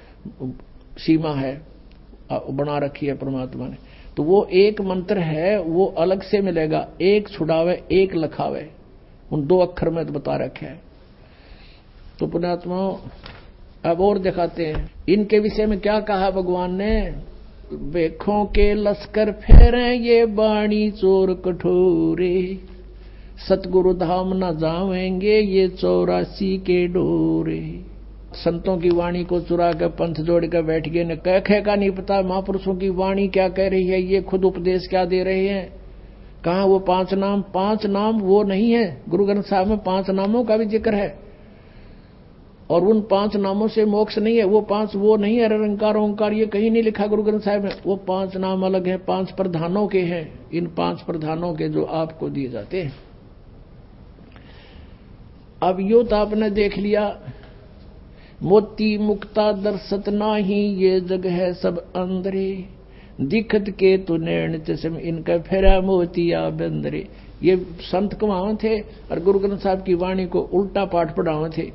सीमा है बना रखी है परमात्मा ने। तो वो एक मंत्र है, वो अलग से मिलेगा, एक छुड़ावे एक लखावे, उन 2 अक्षर में तो बता रखे है। तो पुण्यात्माओं अब और दिखाते हैं इनके विषय में क्या कहा भगवान ने। बेखों के लश्कर फेरे ये बाणी चोर कठोरे, सतगुरु धाम न जावेंगे ये 84 के डोरे। संतों की वाणी को चुरा कर पंथ जोड़ कर बैठ गए, ने कह का नहीं पता महापुरुषों की वाणी क्या कह रही है, ये खुद उपदेश क्या दे रहे हैं। कहा वो 5 नाम वो नहीं है। गुरु ग्रंथ साहब में 5 नामों का भी जिक्र है, और उन 5 नामों से मोक्ष नहीं है। वो 5 वो नहीं है, निरंकार ओंकार ये कहीं नहीं लिखा गुरु ग्रंथ साहिब में। वो 5 नाम अलग है, 5 प्रधानों के हैं। इन 5 प्रधानों के जो आपको दिए जाते हैं। अब यो तो आपने देख लिया, मोती मुक्ता दर्शत नाही ये जग है सब अंदरे, दिखत के तु नैन चश्म इनका फेरा मोतिया बंदरे। ये संत कमावे थे और गुरु ग्रंथ साहब की वाणी को उल्टा पाठ पढ़ावे थे।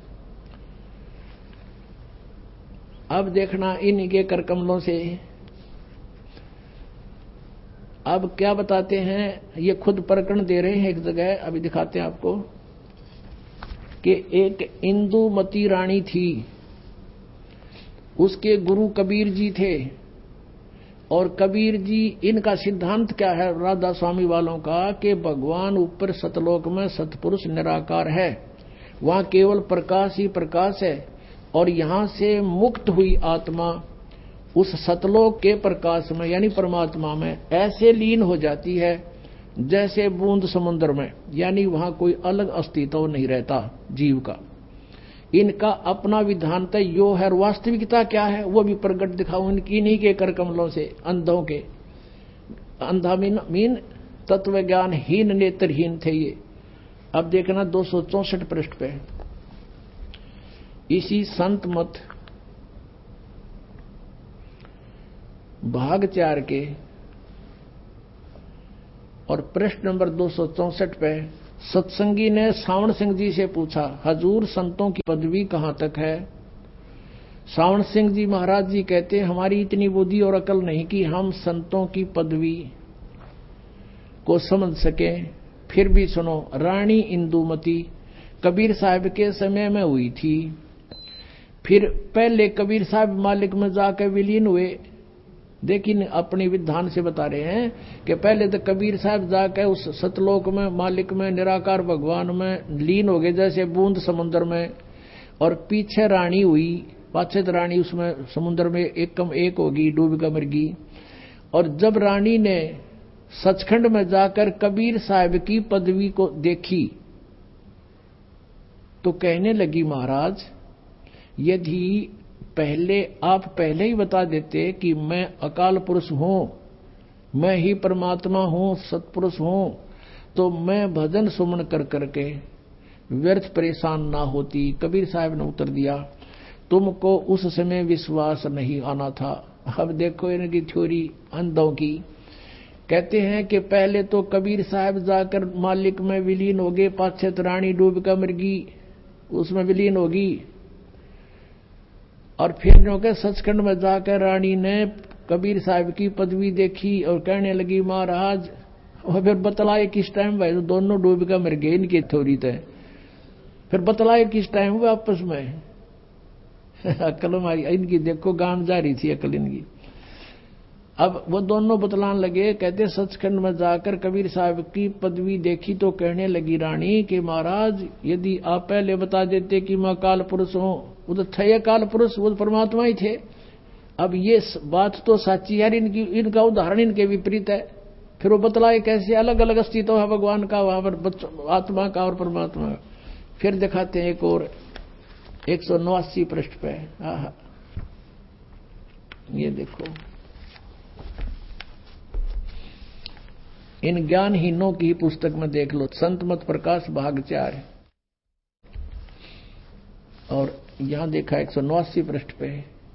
अब देखना इनके करकमलों से अब क्या बताते हैं। ये खुद प्रकरण दे रहे हैं एक जगह, अभी दिखाते हैं आपको कि एक इंदुमती रानी थी, उसके गुरु कबीर जी थे। और कबीर जी इनका सिद्धांत क्या है राधा स्वामी वालों का, कि भगवान ऊपर सतलोक में सतपुरुष निराकार है, वहां केवल प्रकाश ही प्रकाश है। और यहां से मुक्त हुई आत्मा उस सतलोक के प्रकाश में यानी परमात्मा में ऐसे लीन हो जाती है जैसे बूंद समुद्र में, यानी वहां कोई अलग अस्तित्व नहीं रहता जीव का। इनका अपना विधान तय यो है, और वास्तविकता क्या है वो भी प्रकट दिखाऊं इनकी नहीं के कर कमलों से। अंधों के अंधा मीन तत्व ज्ञान हीन नेत्रहीन थे ये। अब देखना 264 पृष्ठ पे इसी संत मत भाग 4 के और पृष्ठ नंबर 264 पे सत्संगी ने सावण सिंह जी से पूछा, हजूर संतों की पदवी कहां तक है। सावण सिंह जी महाराज जी कहते हमारी इतनी बुद्धि और अकल नहीं कि हम संतों की पदवी को समझ सकें। फिर भी सुनो, रानी इंदुमती कबीर साहब के समय में हुई थी। फिर पहले कबीर साहब मालिक में जाकर विलीन हुए। लेकिन अपनी विधान से बता रहे हैं कि पहले तो कबीर साहब जाकर उस सतलोक में मालिक में निराकार भगवान में लीन हो गए जैसे बूंद समुद्र में। और पीछे रानी हुई, पाछे रानी उसमें समुद्र में एक कम एक होगी, डूब कर मर गई। और जब रानी ने सचखंड में जाकर कबीर साहब की पदवी को देखी तो कहने लगी, महाराज यदि आप पहले ही बता देते कि मैं अकाल पुरुष हूं, मैं ही परमात्मा हूं, सत्पुरुष हूं, तो मैं भजन सुमन कर करके व्यर्थ परेशान ना होती। कबीर साहब ने उत्तर दिया, तुमको उस समय विश्वास नहीं आना था। अब देखो इनकी थ्योरी अंधों की। कहते हैं कि पहले तो कबीर साहब जाकर मालिक में विलीन हो गए, पाछे रानी डूब कर मृगी उसमें विलीन होगी, और फिर जो के सचखंड में जाकर रानी ने कबीर साहब की पदवी देखी और कहने लगी महाराज, और फिर बतलाए किस टाइम भाई दोनों डूब कर मर गए। इनकी थ्योरी थे। फिर बतलाए किस टाइम हुए आपस में। अकल हमारी इनकी देखो गांव जा रही थी अकल इनकी। अब वो दोनों बतलान लगे। कहते सचखंड में जाकर कबीर साहब की पदवी देखी तो कहने लगी रानी कि महाराज यदि आप पहले बता देते कि मैं काल पुरुष हूं, वो तो थे काल पुरुष, वो परमात्मा ही थे। अब ये बात तो सच्ची है, इनका उदाहरण इनके विपरीत है। फिर वो बतलाए कैसे अलग अलग अस्तित्व है भगवान का, वहां पर आत्मा का और परमात्मा का। फिर दिखाते हैं एक और 189 पृष्ठ पे। ये देखो, इन ज्ञानहीनों की पुस्तक में देख लो, संत मत प्रकाश भाग 4, और यहां देखा 189 पृष्ठ पे।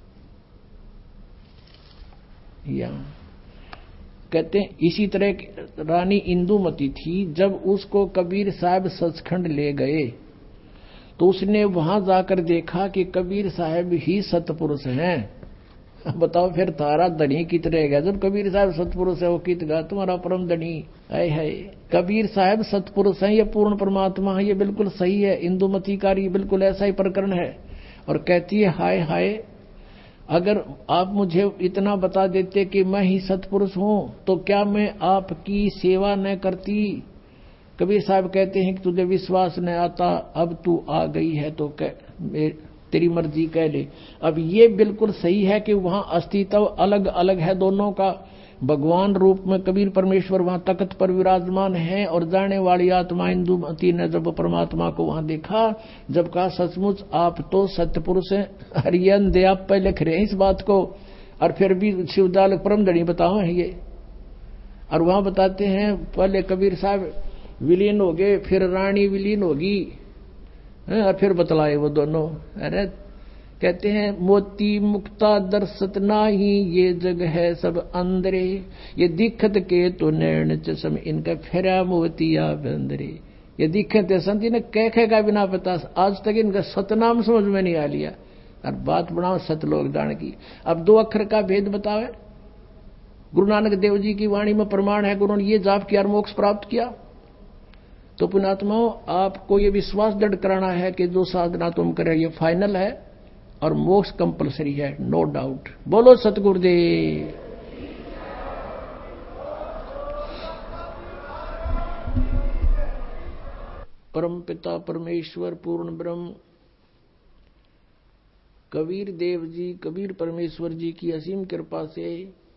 यहां कहते हैं इसी तरह रानी इंदुमती थी। जब उसको कबीर साहब सचखंड ले गए तो उसने वहां जाकर देखा कि कबीर साहब ही सतपुरुष हैं। बताओ फिर तारा धनी कित रहेगा जब कबीर साहब सतपुरुष है, वो कित गा तुम्हारा परम धनी है। कबीर साहब सतपुरुष हैं, ये पूर्ण परमात्मा है, ये बिल्कुल सही है। इंदुमती का बिल्कुल ऐसा ही प्रकरण है। और कहती है हाय हाय, अगर आप मुझे इतना बता देते कि मैं ही सतपुरुष हूं तो क्या मैं आपकी सेवा न करती। कबीर साहब कहते हैं कि तुझे विश्वास न आता, अब तू आ गई है तो तेरी मर्जी कह ले। अब ये बिल्कुल सही है कि वहां अस्तित्व अलग अलग है दोनों का। भगवान रूप में कबीर परमेश्वर वहां तख्त पर विराजमान है, और जाने वाली आत्मा इंदुमती ने जब परमात्मा को वहां देखा, जब कहा सचमुच आप तो सत्यपुरुष हैं। हरियन दे आप पहले लिख रहे हैं इस बात को, और फिर भी शिवदाल परम धनी बताओ है ये। और वहां बताते हैं पहले कबीर साहब विलीन हो गए, फिर रानी विलीन होगी, और फिर बतलाए वो दोनों। अरे कहते हैं मोती मुक्ता दर्शत नाही, ये जग है सब अंदरे, ये दिखत के तो नैन चश्म, इनका फेरा मोतिया बंदरे। ये दिखत संत ने कह का बिना पता, आज तक इनका सतनाम समझ में नहीं आ लिया, और बात बनाओ सतलोक दान की। अब 2 अक्षर का भेद बतावे। गुरु नानक देव जी की वाणी में प्रमाण है, गुरु ने ये जाप किया और मोक्ष प्राप्त किया। तो पुण्यात्माओं, आपको ये विश्वास दृढ़ कराना है कि जो साधना तुम करे ये फाइनल है और मोक्ष कंपलसरी है, नो डाउट। बोलो सतगुरुदेव। परम पिता परमेश्वर पूर्ण ब्रह्म कबीर देव जी, कबीर परमेश्वर जी की असीम कृपा से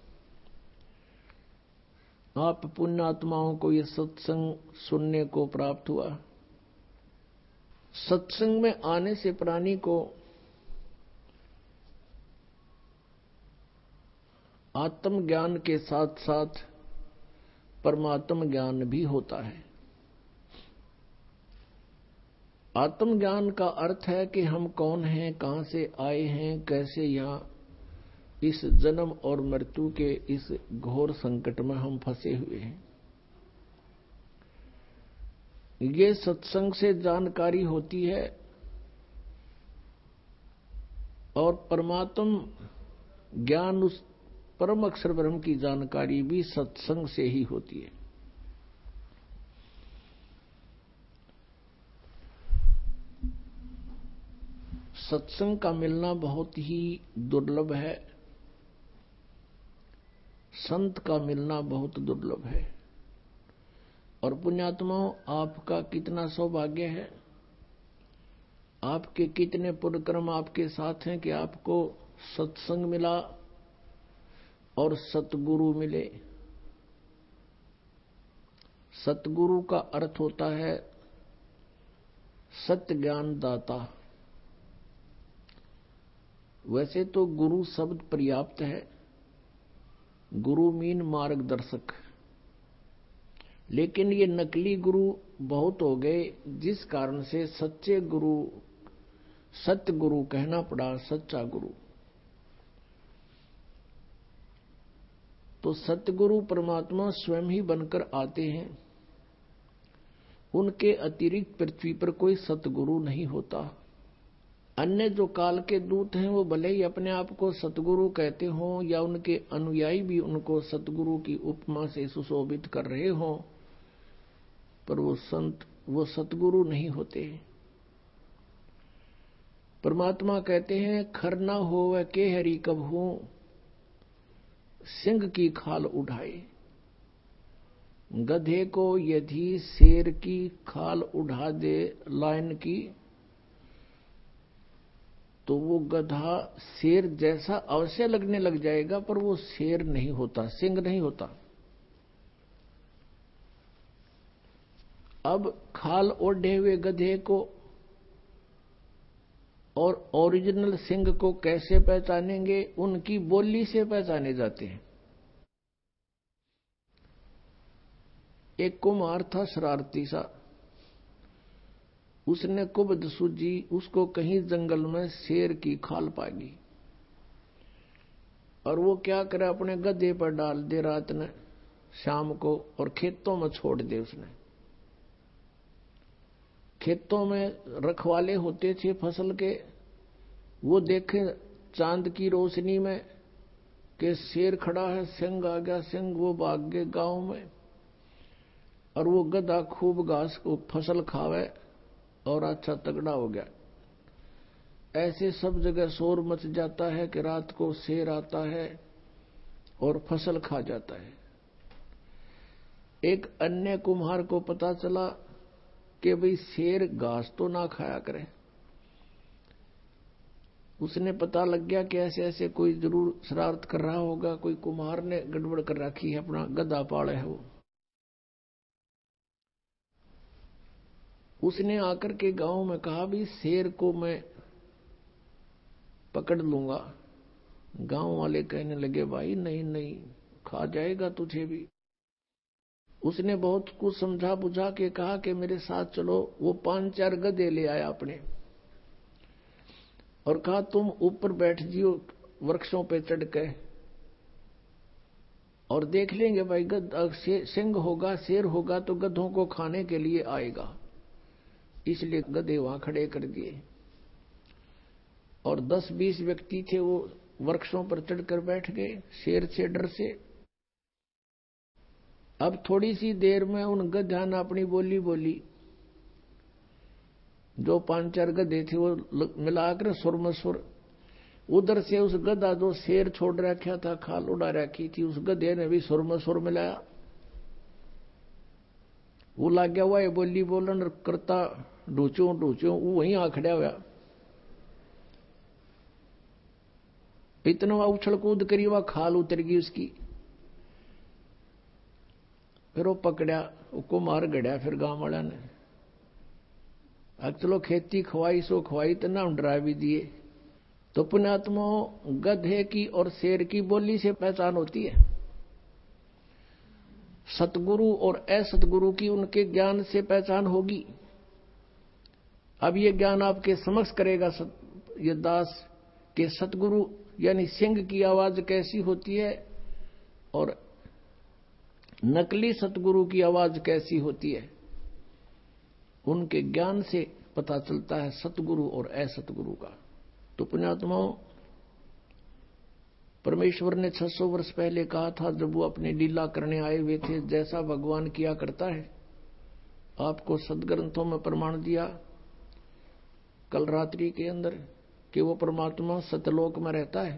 आप पुण्यात्माओं को ये सत्संग सुनने को प्राप्त हुआ। सत्संग में आने से प्राणी को आत्म ज्ञान के साथ साथ परमात्म ज्ञान भी होता है। आत्म ज्ञान का अर्थ है कि हम कौन हैं, कहां से आए हैं, कैसे यहां इस जन्म और मृत्यु के इस घोर संकट में हम फंसे हुए हैं। ये सत्संग से जानकारी होती है, और परमात्म ज्ञान, उस परम अक्षर ब्रह्म की जानकारी भी सत्संग से ही होती है। सत्संग का मिलना बहुत ही दुर्लभ है, संत का मिलना बहुत दुर्लभ है। और पुण्यात्माओं, आपका कितना सौभाग्य है, आपके कितने पुण्यकर्म आपके साथ हैं कि आपको सत्संग मिला और सतगुरु मिले। सतगुरु का अर्थ होता है सत्य ज्ञान दाता। वैसे तो गुरु शब्द पर्याप्त है, गुरु मीन मार्गदर्शक। लेकिन ये नकली गुरु बहुत हो गए, जिस कारण से सच्चे गुरु, सत्य गुरु कहना पड़ा, सच्चा गुरु। तो सतगुरु परमात्मा स्वयं ही बनकर आते हैं। उनके अतिरिक्त पृथ्वी पर कोई सतगुरु नहीं होता। अन्य जो काल के दूत हैं वो भले ही अपने आप को सतगुरु कहते हों या उनके अनुयायी भी उनको सतगुरु की उपमा से सुशोभित कर रहे हों, पर वो संत, वो सतगुरु नहीं होते। परमात्मा कहते हैं, खर न होवे के हरि कबहू, सिंह की खाल उठाए। गधे को यदि शेर की खाल उठा दे लाइन की, तो वो गधा शेर जैसा अवश्य लगने लग जाएगा, पर वो शेर नहीं होता, सिंह नहीं होता। अब खाल ओढ़े हुए गधे को और ओरिजिनल सिंह को कैसे पहचानेंगे? उनकी बोली से पहचाने जाते हैं। एक कुम्हार था शरारती सा, उसने कुबद सूझी, उसको कहीं जंगल में शेर की खाल पागी, और वो क्या करे, अपने गधे पर डाल दे रात ने, शाम को, और खेतों में छोड़ दे। उसने खेतों में रखवाले होते थे फसल के, वो देखे चांद की रोशनी में कि शेर खड़ा है, सिंह आ गया, सिंह, वो भाग गए गांव में, और वो गधा खूब घास को फसल खावे और अच्छा तगड़ा हो गया। ऐसे सब जगह शोर मच जाता है कि रात को शेर आता है और फसल खा जाता है। एक अन्य कुम्हार को पता चला कि भाई शेर घास तो ना खाया करे। उसने पता लग गया कि ऐसे ऐसे कोई जरूर शरारत कर रहा होगा, कोई कुम्हार ने गड़बड़ कर रखी है, अपना गधा पाले है वो। उसने आकर के गांव में कहा, भी शेर को मैं पकड़ लूंगा। गांव वाले कहने लगे, भाई नहीं नहीं, खा जाएगा तुझे भी। उसने बहुत कुछ समझा बुझा के कहा कि मेरे साथ चलो। वो 5-4 गधे ले आया अपने, और कहा तुम ऊपर बैठ जियो वृक्षों पे चढ़ के, और देख लेंगे भाई गधा सिंह होगा, शेर होगा तो गधों को खाने के लिए आएगा। इसलिए गधे वहां खड़े कर दिए, और 10-20 व्यक्ति थे, वो वृक्षों पर चढ़कर बैठ गए शेर से डर से। अब थोड़ी सी देर में उन गधा ने अपनी बोली बोली। जो 5-4 गधे थे वो मिलाकर सुर में सुर। उधर से उस गधा जो शेर छोड़ रखा था, खाल उड़ा रखी थी, उस गधे ने भी सुर में सुर मिलाया। वो लग गया हुआ बोली बोलन करता, ढूंचो ढूंचो, वो वहीं आ खड़ा हुआ। इतना उछल कूद करी, वह खाल उतर गई उसकी। फिर वो पकड़ा, उसको मार गड़ा। फिर गांव वाला ने, अब चलो खेती खवाई सो खवाई, तो ना डरा भी दिए। तो पुण्यात्मा, गधे की और शेर की बोली से पहचान होती है, सतगुरु और असतगुरु की उनके ज्ञान से पहचान होगी। अब ये ज्ञान आपके समक्ष करेगा ये दास के सतगुरु यानी सिंह की आवाज कैसी होती है और नकली सतगुरु की आवाज कैसी होती है। उनके ज्ञान से पता चलता है सतगुरु और असतगुरु का। तो पुण्यात्माओं, परमेश्वर ने 600 वर्ष पहले कहा था, जब वो अपने लीला करने आए हुए थे, जैसा भगवान किया करता है। आपको सदग्रंथों में प्रमाण दिया कल रात्रि के अंदर कि वो परमात्मा सतलोक में रहता है,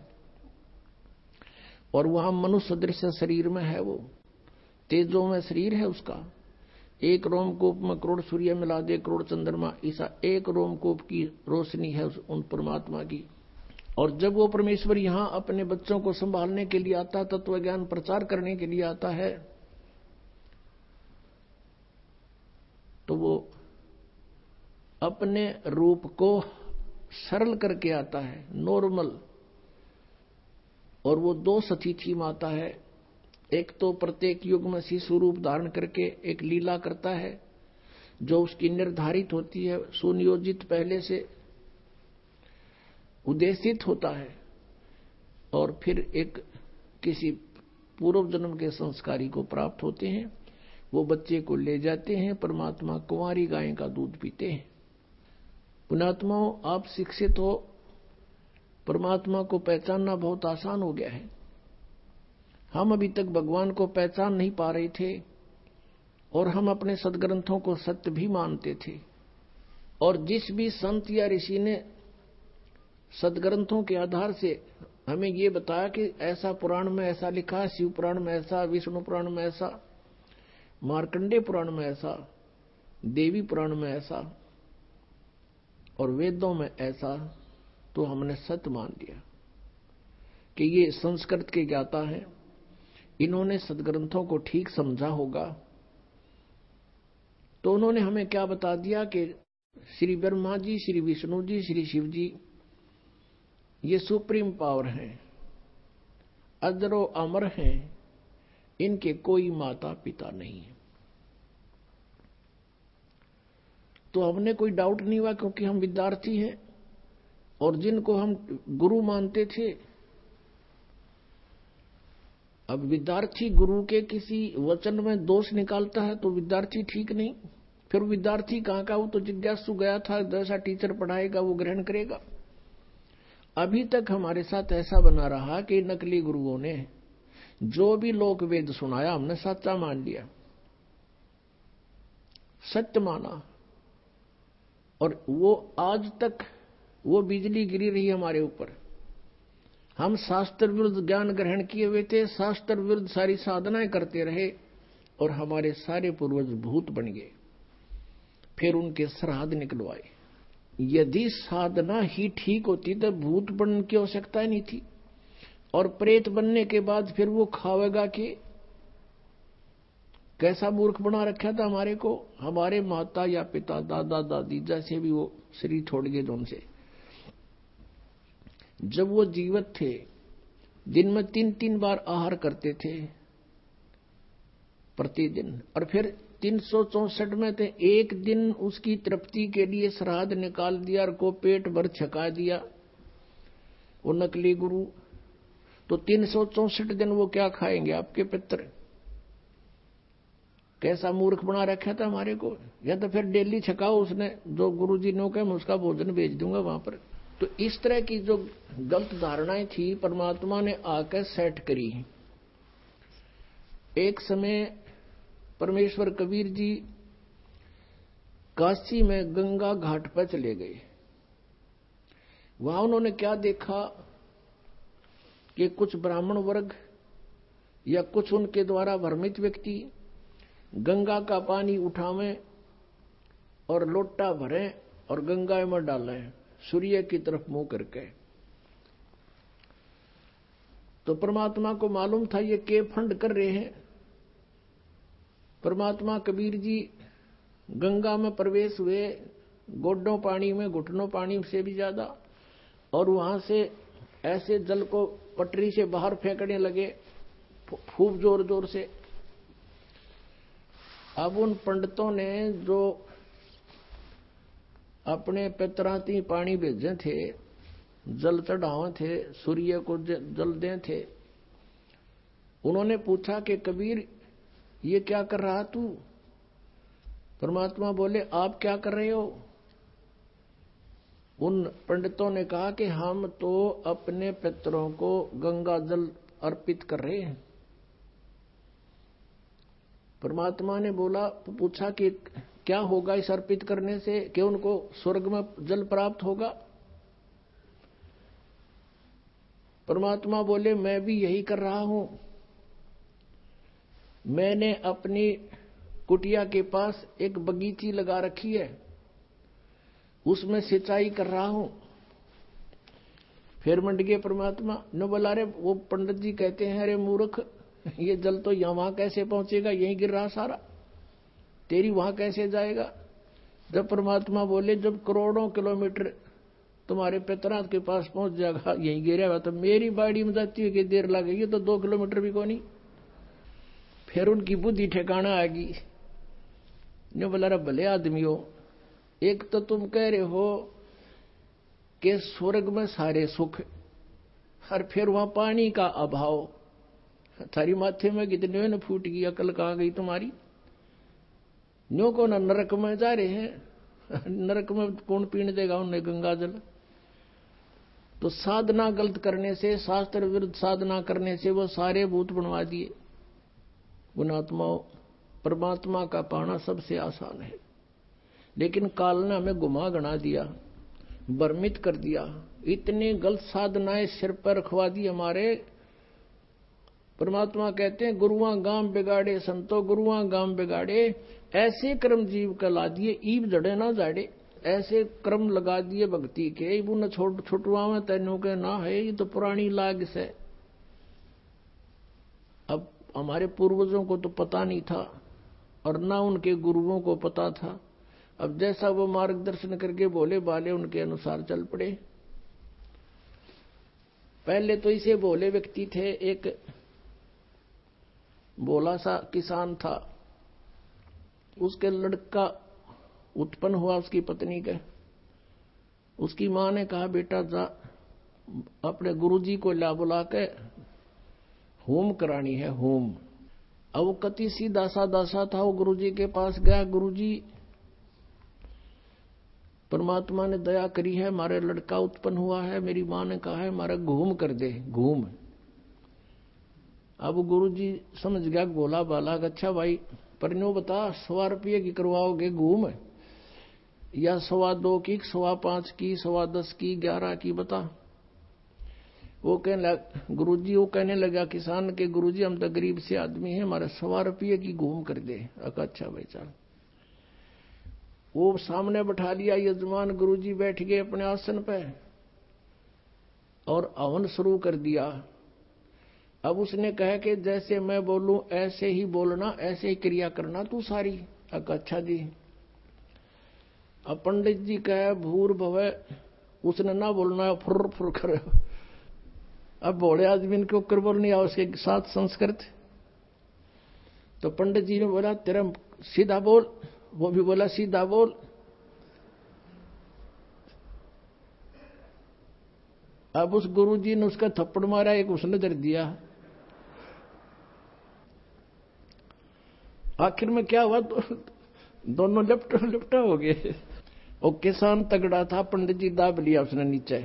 और वहां मनुष्य दृश्य शरीर में है। वो तेजों में शरीर है उसका। एक रोमकूप में करोड़ सूर्य मिला दे, करोड़ चंद्रमा, ऐसा एक रोमकूप की रोशनी है उन परमात्मा की। और जब वो परमेश्वर यहां अपने बच्चों को संभालने के लिए आता, तत्व ज्ञान प्रचार करने के लिए आता है, तो वो अपने रूप को सरल करके आता है, नॉर्मल। और वो 2 सतीथी माता है, एक तो प्रत्येक युग में शिशु रूप धारण करके एक लीला करता है जो उसकी निर्धारित होती है, सुनियोजित पहले से उद्देशित होता है, और फिर एक किसी पूर्व जन्म के संस्कारी को प्राप्त होते हैं। वो बच्चे को ले जाते हैं, परमात्मा कुंवारी गाय का दूध पीते हैं। पुण्यात्माओं, आप शिक्षित हो, परमात्मा को पहचानना बहुत आसान हो गया है। हम अभी तक भगवान को पहचान नहीं पा रहे थे और हम अपने सदग्रंथों को सत्य भी मानते थे, और जिस भी संत या ऋषि ने सदग्रंथों के आधार से हमें ये बताया कि ऐसा पुराण में ऐसा लिखा है, शिव पुराण में ऐसा, विष्णु पुराण में ऐसा, मार्कंडेय पुराण में ऐसा, देवी पुराण में ऐसा और वेदों में ऐसा, तो हमने सत्य मान लिया कि ये संस्कृत के ज्ञाता हैं, इन्होंने सदग्रंथों को ठीक समझा होगा। तो उन्होंने हमें क्या बता दिया कि श्री ब्रह्मा जी, श्री विष्णु जी, श्री शिव जी ये सुप्रीम पावर हैं, अजरो अमर हैं, इनके कोई माता पिता नहीं है। तो हमने कोई डाउट नहीं हुआ, क्योंकि हम विद्यार्थी हैं, और जिनको हम गुरु मानते थे, अब विद्यार्थी गुरु के किसी वचन में दोष निकालता है तो विद्यार्थी ठीक नहीं, फिर विद्यार्थी कहाँ का, वो तो जिज्ञासु गया था, जैसा टीचर पढ़ाएगा वो ग्रहण करेगा। अभी तक हमारे साथ ऐसा बना रहा कि नकली गुरुओं ने जो भी लोक वेद सुनाया हमने सच्चा मान लिया, सत्य माना, और वो आज तक वो बिजली गिरी रही हमारे ऊपर। हम शास्त्र विरुद्ध ज्ञान ग्रहण किए हुए थे, शास्त्र विरुद्ध सारी साधनाएं करते रहे, और हमारे सारे पूर्वज भूत बन गए, फिर उनके श्राद्ध निकलवाए। यदि साधना ही ठीक होती तो भूत बनने की आवश्यकता ही नहीं थी, और प्रेत बनने के बाद फिर वो खावेगा कि कैसा मूर्ख बना रखा था हमारे को। हमारे माता या पिता, दादा दादी जैसे भी वो शरीर छोड़ गए उनसे, जब वो जीवित थे दिन में 3-3 बार आहार करते थे प्रतिदिन, और फिर 364 में थे, एक दिन उसकी तृप्ति के लिए श्राद्ध निकाल दिया और को पेट भर छका दिया वो नकली गुरु। तो 364 दिन वो क्या खाएंगे आपके पितर? कैसा मूर्ख बना रखा था हमारे को। या तो फिर डेली छकाओ, उसने जो गुरु जी ने कहा मैं उसका भोजन भेज दूंगा वहां पर। तो इस तरह की जो गलत धारणाएं थी परमात्मा ने आकर सेट करी। एक समय परमेश्वर कबीर जी काशी में गंगा घाट पर चले गए। वहां उन्होंने क्या देखा कि कुछ ब्राह्मण वर्ग या कुछ उनके द्वारा भ्रमित व्यक्ति गंगा का पानी उठावें और लोटा भरें और गंगा में डालें सूर्य की तरफ मुंह करके। तो परमात्मा को मालूम था ये के फंड कर रहे हैं। परमात्मा कबीर जी गंगा में प्रवेश हुए, गोड्डों पानी में, घुटनों पानी से भी ज्यादा, और वहां से ऐसे जल को पटरी से बाहर फेंकने लगे खूब जोर जोर से। अब उन पंडितों ने जो अपने पितराती पानी भेजे थे, जल चढ़ावे थे, सूर्य को जल दे थे, उन्होंने पूछा कि कबीर ये क्या कर रहा तू? परमात्मा बोले आप क्या कर रहे हो? उन पंडितों ने कहा कि हम तो अपने पितरों को गंगा जल अर्पित कर रहे हैं। परमात्मा ने बोला, पूछा कि क्या होगा इस अर्पित करने से, कि उनको स्वर्ग में जल प्राप्त होगा? परमात्मा बोले मैं भी यही कर रहा हूं। मैंने अपनी कुटिया के पास एक बगीची लगा रखी है, उसमें सिंचाई कर रहा हूं। फिर मंड गए परमात्मा ने बोला, अरे वो पंडित जी कहते हैं अरे मूर्ख, ये जल तो यहां कैसे पहुंचेगा, यहीं गिर रहा सारा, तेरी वहां कैसे जाएगा? जब परमात्मा बोले जब करोड़ों किलोमीटर तुम्हारे पितरात के पास पहुंच जाएगा, यहीं गिरेगा, तो मेरी बाड़ी में जाती है कि देर लगेगी, तो 2 किलोमीटर भी को नहीं। फिर उनकी बुद्धि ठिकाना आ गई। जो बोला रे भले आदमी हो, एक तो तुम कह रहे हो कि स्वर्ग में सारे सुख, और फिर वहां पानी का अभाव। थारी माथे में कितने न फूट गई, अकल कहां गई तुम्हारी? न्यो को न नरक में जा रहे हैं, नरक में कौन पीने देगा उन्हें गंगा जल? तो साधना गलत करने से, शास्त्र विरुद्ध साधना करने से वो सारे भूत बनवा दिए। गुणात्माओं, परमात्मा का पाना सबसे आसान है, लेकिन काल ने हमें गुमा गणा दिया, भ्रमित कर दिया। इतनी गलत साधनाएं सिर पर रखवा दी हमारे। परमात्मा कहते हैं गुरुआ गांव बिगाड़े संतो, गुरुआ गांव बिगाड़े। ऐसे कर्म जीव का ला दिए, ईब जड़े ना जाड़े। ऐसे क्रम लगा दिए भक्ति के, वो न छुटवा में तेनों के ना है, ये तो पुरानी लाग से। अब हमारे पूर्वजों को तो पता नहीं था और ना उनके गुरुओं को पता था। अब जैसा वो मार्गदर्शन करके बोले बाले, उनके अनुसार चल पड़े। पहले तो इसे भोले व्यक्ति थे। एक भोला सा किसान था, उसके लड़का उत्पन्न हुआ उसकी पत्नी के। उसकी मां ने कहा बेटा जा अपने गुरुजी को ला बुला के होम करानी है, होम। अब वो कति सीधा सादा सा था, वो गुरुजी के पास गया। गुरुजी परमात्मा ने दया करी है, हमारे लड़का उत्पन्न हुआ है, मेरी मां ने कहा है हमारा घूम कर दे, घूम। अब गुरुजी समझ गया बोला बाला, अच्छा भाई पर नो बता 100 रुपये की करवाओगे घूम, या 2.25 की, 5.25 की, 10.25 की, 11 की, बता। वो कहने लगा गुरुजी, वो कहने लगा किसान के गुरुजी हम तो गरीब से आदमी हैं, हमारे 100 रुपये की घूम कर दे। अच्छा भाई चल। वो सामने बैठा लिया यजमान, गुरुजी बैठ गए अपने आसन पे और हवन शुरू कर दिया। अब उसने कहा कि जैसे मैं बोलूं ऐसे ही बोलना, ऐसे ही क्रिया करना तू सारी। अच्छा जी। अब पंडित जी कहे भूर भवे, उसने ना बोलना फुर फुर करे। अब भोले आदमी के ऊपर बोलनी आ उसके साथ संस्कृत। तो पंडित जी ने बोला तेरा सीधा बोल, वो भी बोला सीधा बोल। अब उस गुरुजी ने उसका थप्पड़ मारा, एक उसने दर दिया। आखिर में क्या हुआ, दोनों लिपटा हो गए। और किसान तगड़ा था, पंडित जी दाब लिया उसने नीचे।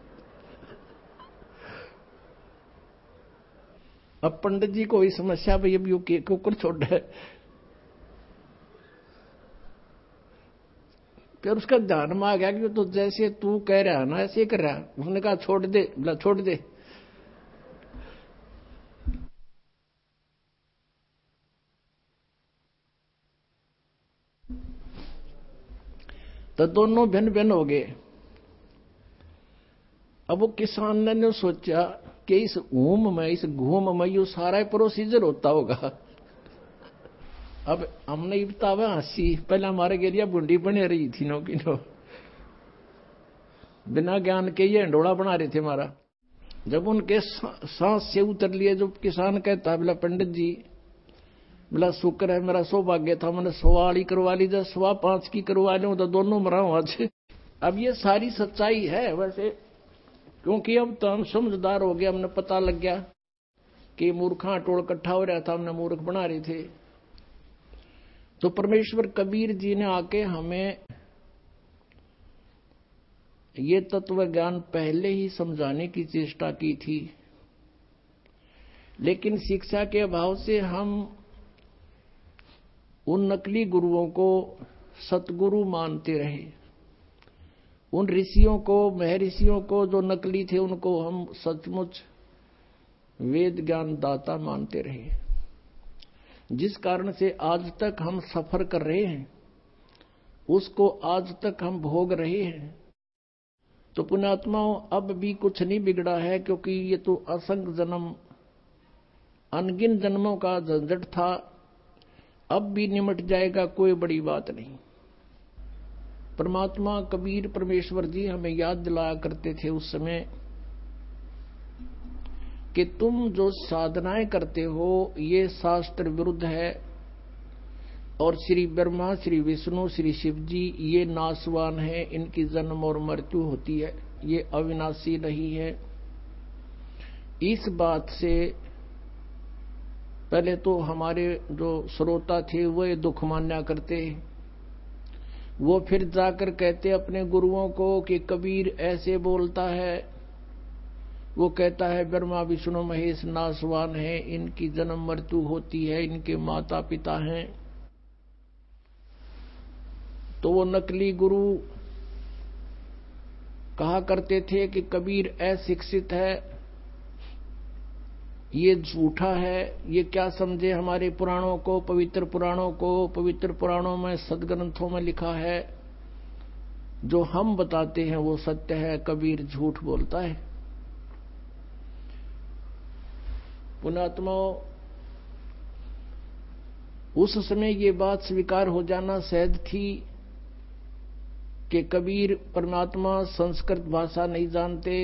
अब पंडित जी को ही समस्या भाई अभी के कुकर छोड़ है। फिर उसका ध्यान में आ गया कि तो जैसे तू कह रहा है ना ऐसे कर रहा। उसने कहा छोड़ दे, बोला छोड़ दे। तो दोनों भिन्न भिन्न हो गए। अब वो किसान ने सोचा कि इस ऊम में, इस घूम में यू सारा प्रोसीजर होता होगा। अब हमने बतावा हंसी, पहले हमारे गेरिया बुंडी बने रही थी नो की नो, बिना ज्ञान के ये हंडोड़ा बना रहे थे हमारा। जब उनके सांस से उतर लिए, जो किसान कहता है बोला पंडित जी, बोला शुक्र है मेरा सौभाग्य था, मैंने 100 करवा ली, जब 5.25 की करवा लूं तो दोनों मरा हूं आज। अब ये सारी सच्चाई है वैसे, क्योंकि अब तो हम समझदार हो गए, हमने पता लग गया कि मूर्खा टोल इकट्ठा हो रहा था, हमने मूर्ख बना रहे थे। तो परमेश्वर कबीर जी ने आके हमें ये तत्व ज्ञान पहले ही समझाने की चेष्टा की थी, लेकिन शिक्षा के अभाव से हम उन नकली गुरुओं को सतगुरु मानते रहे। उन ऋषियों को, महर्षियों को जो नकली थे, उनको हम सचमुच वेद ज्ञान दाता मानते रहे, जिस कारण से आज तक हम सफर कर रहे हैं, उसको आज तक हम भोग रहे हैं। तो पुण्यात्माओं, अब भी कुछ नहीं बिगड़ा है, क्योंकि ये तो असंख्य जन्म, अनगिन जन्मों का झंझट था, अब भी निमट जाएगा, कोई बड़ी बात नहीं। परमात्मा कबीर परमेश्वर जी हमें याद दिलाया करते थे उस समय कि तुम जो साधनाएं करते हो ये शास्त्र विरुद्ध है, और श्री ब्रह्मा, श्री विष्णु, श्री शिव जी ये नाशवान है, इनकी जन्म और मृत्यु होती है, ये अविनाशी नहीं है। इस बात से पहले तो हमारे जो श्रोता थे वो दुख मान्या करते, वो फिर जाकर कहते अपने गुरुओं को कि कबीर ऐसे बोलता है, वो कहता है ब्रह्मा विष्णु महेश नाशवान है, इनकी जन्म मृत्यु होती है, इनके माता पिता हैं। तो वो नकली गुरु कहा करते थे कि कबीर अशिक्षित है, ये झूठा है, ये क्या समझे हमारे पुराणों को, पवित्र पुराणों को। पवित्र पुराणों में सदग्रंथों में लिखा है, जो हम बताते हैं वो सत्य है, कबीर झूठ बोलता है। पुण्यात्माओं, उस समय ये बात स्वीकार हो जाना सहज थी कि कबीर परमात्मा संस्कृत भाषा नहीं जानते,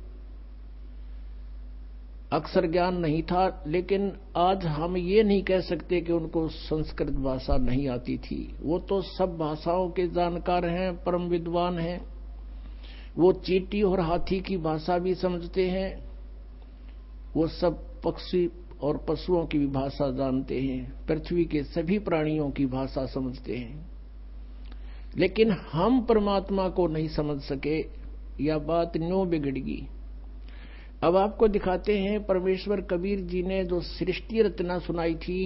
अक्षर ज्ञान नहीं था। लेकिन आज हम ये नहीं कह सकते कि उनको संस्कृत भाषा नहीं आती थी, वो तो सब भाषाओं के जानकार हैं, परम विद्वान हैं। वो चींटी और हाथी की भाषा भी समझते हैं, वो सब पक्षी और पशुओं की भी भाषा जानते हैं, पृथ्वी के सभी प्राणियों की भाषा समझते हैं। लेकिन हम परमात्मा को नहीं समझ सके, यह बात न्यों बिगड़गी। अब आपको दिखाते हैं परमेश्वर कबीर जी ने जो सृष्टि रचना सुनाई थी,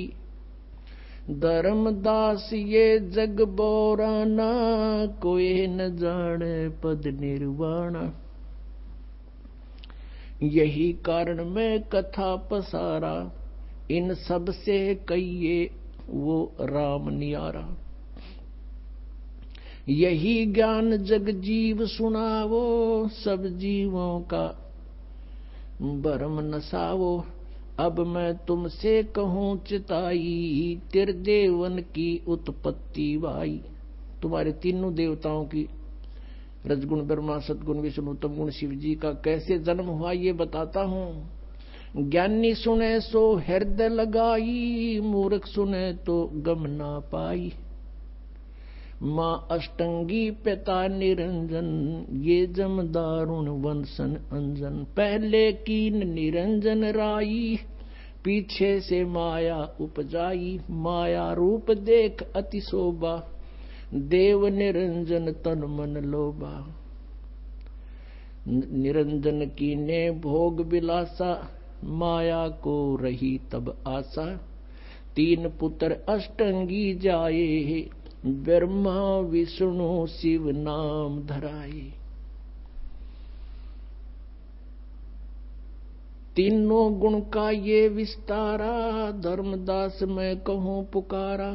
धर्मदास ये जग बोराना, कोई न जाने पद निर्वाणा, यही कारण में कथा पसारा, इन सब से कहिए वो राम नियारा। यही ज्ञान जग जीव सुनावो, सब जीवों का भरम नसावो। अब मैं तुमसे कहूँ चिताई, त्रिदेवन की उत्पत्ति वाई। तुम्हारे तीनों देवताओं की, रजगुण ब्रह्मा, सतगुण विष्णु, तमगुण शिव जी का कैसे जन्म हुआ ये बताता हूँ। ज्ञानी सुने सो हृदय लगाई, मूर्ख सुने तो गम ना पाई। माँ अष्टंगी पिता निरंजन, ये जम दारुण वंशन अंजन। पहले कीन निरंजन राई, पीछे से माया उपजाई। माया रूप देख अति शोभा, देव निरंजन तन मन लोभा। निरंजन कीने भोग विलासा, माया को रही तब आशा। तीन पुत्र अष्टंगी जाए, ब्रह्मा विष्णु शिव नाम धराए। तीनों गुण का ये विस्तारा, धर्मदास मैं कहूँ पुकारा।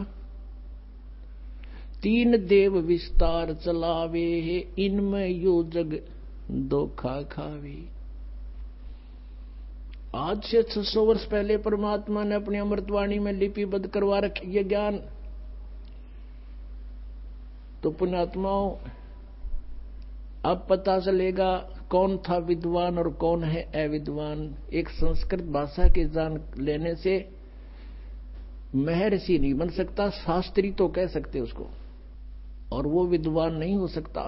तीन देव विस्तार चलावे, इनमें यो जग धोखा खावे। आज से 600 वर्ष पहले परमात्मा ने अपनी अमृतवाणी में लिपिबद्ध करवा रखी ये ज्ञान। तो पुण्यात्माओं, अब पता चलेगा कौन था विद्वान और कौन है अविद्वान। एक संस्कृत भाषा के जान लेने से महर्षि नहीं बन सकता, शास्त्री तो कह सकते उसको, और वो विद्वान नहीं हो सकता।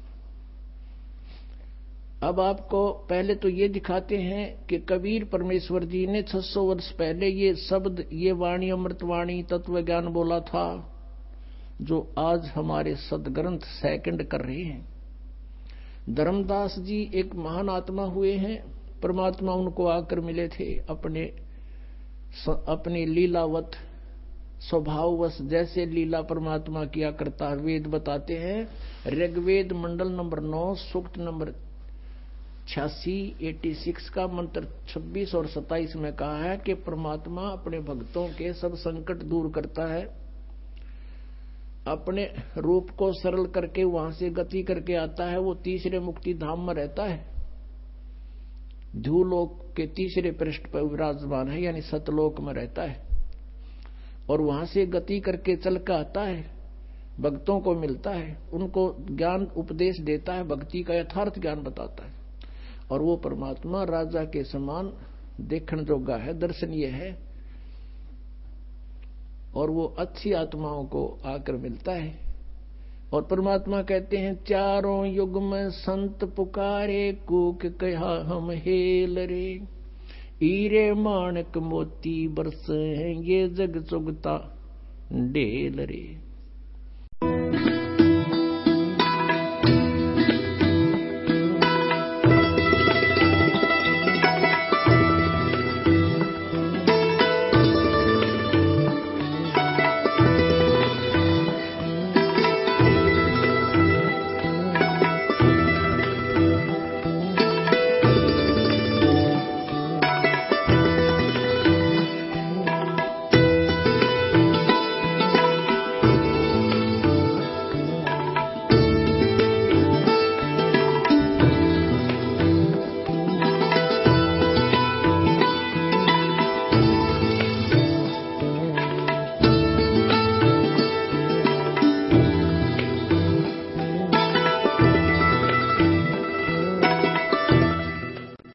अब आपको पहले तो ये दिखाते हैं कि कबीर परमेश्वर जी ने 600 वर्ष पहले ये शब्द, ये वाणी, अमृतवाणी, तत्व ज्ञान बोला था, जो आज हमारे सदग्रंथ सेकंड कर रहे हैं। धर्मदास जी एक महान आत्मा हुए हैं, परमात्मा उनको आकर मिले थे अपनी लीलावत स्वभाववश, जैसे लीला परमात्मा किया करता है। वेद बताते हैं, ऋग्वेद मंडल नंबर 9 सूक्त नंबर 86 का मंत्र 26 और 27 में कहा है कि परमात्मा अपने भक्तों के सब संकट दूर करता है, अपने रूप को सरल करके वहां से गति करके आता है। वो तीसरे मुक्ति धाम में रहता है, ध्रुवलोक के तीसरे पृष्ठ पर विराजमान है, यानी सतलोक में रहता है, और वहां से गति करके चल कर आता है, भक्तों को मिलता है, उनको ज्ञान उपदेश देता है, भक्ति का यथार्थ ज्ञान बताता है। और वो परमात्मा राजा के समान देखण जोगा है, दर्शनीय है, और वो अच्छी आत्माओं को आकर मिलता है। और परमात्मा कहते हैं, चारों युग में संत पुकारे, कूक कहा हम हेल रे, हीरे माणक मोती बरस हैं, ये जग चुगता ढेल रे।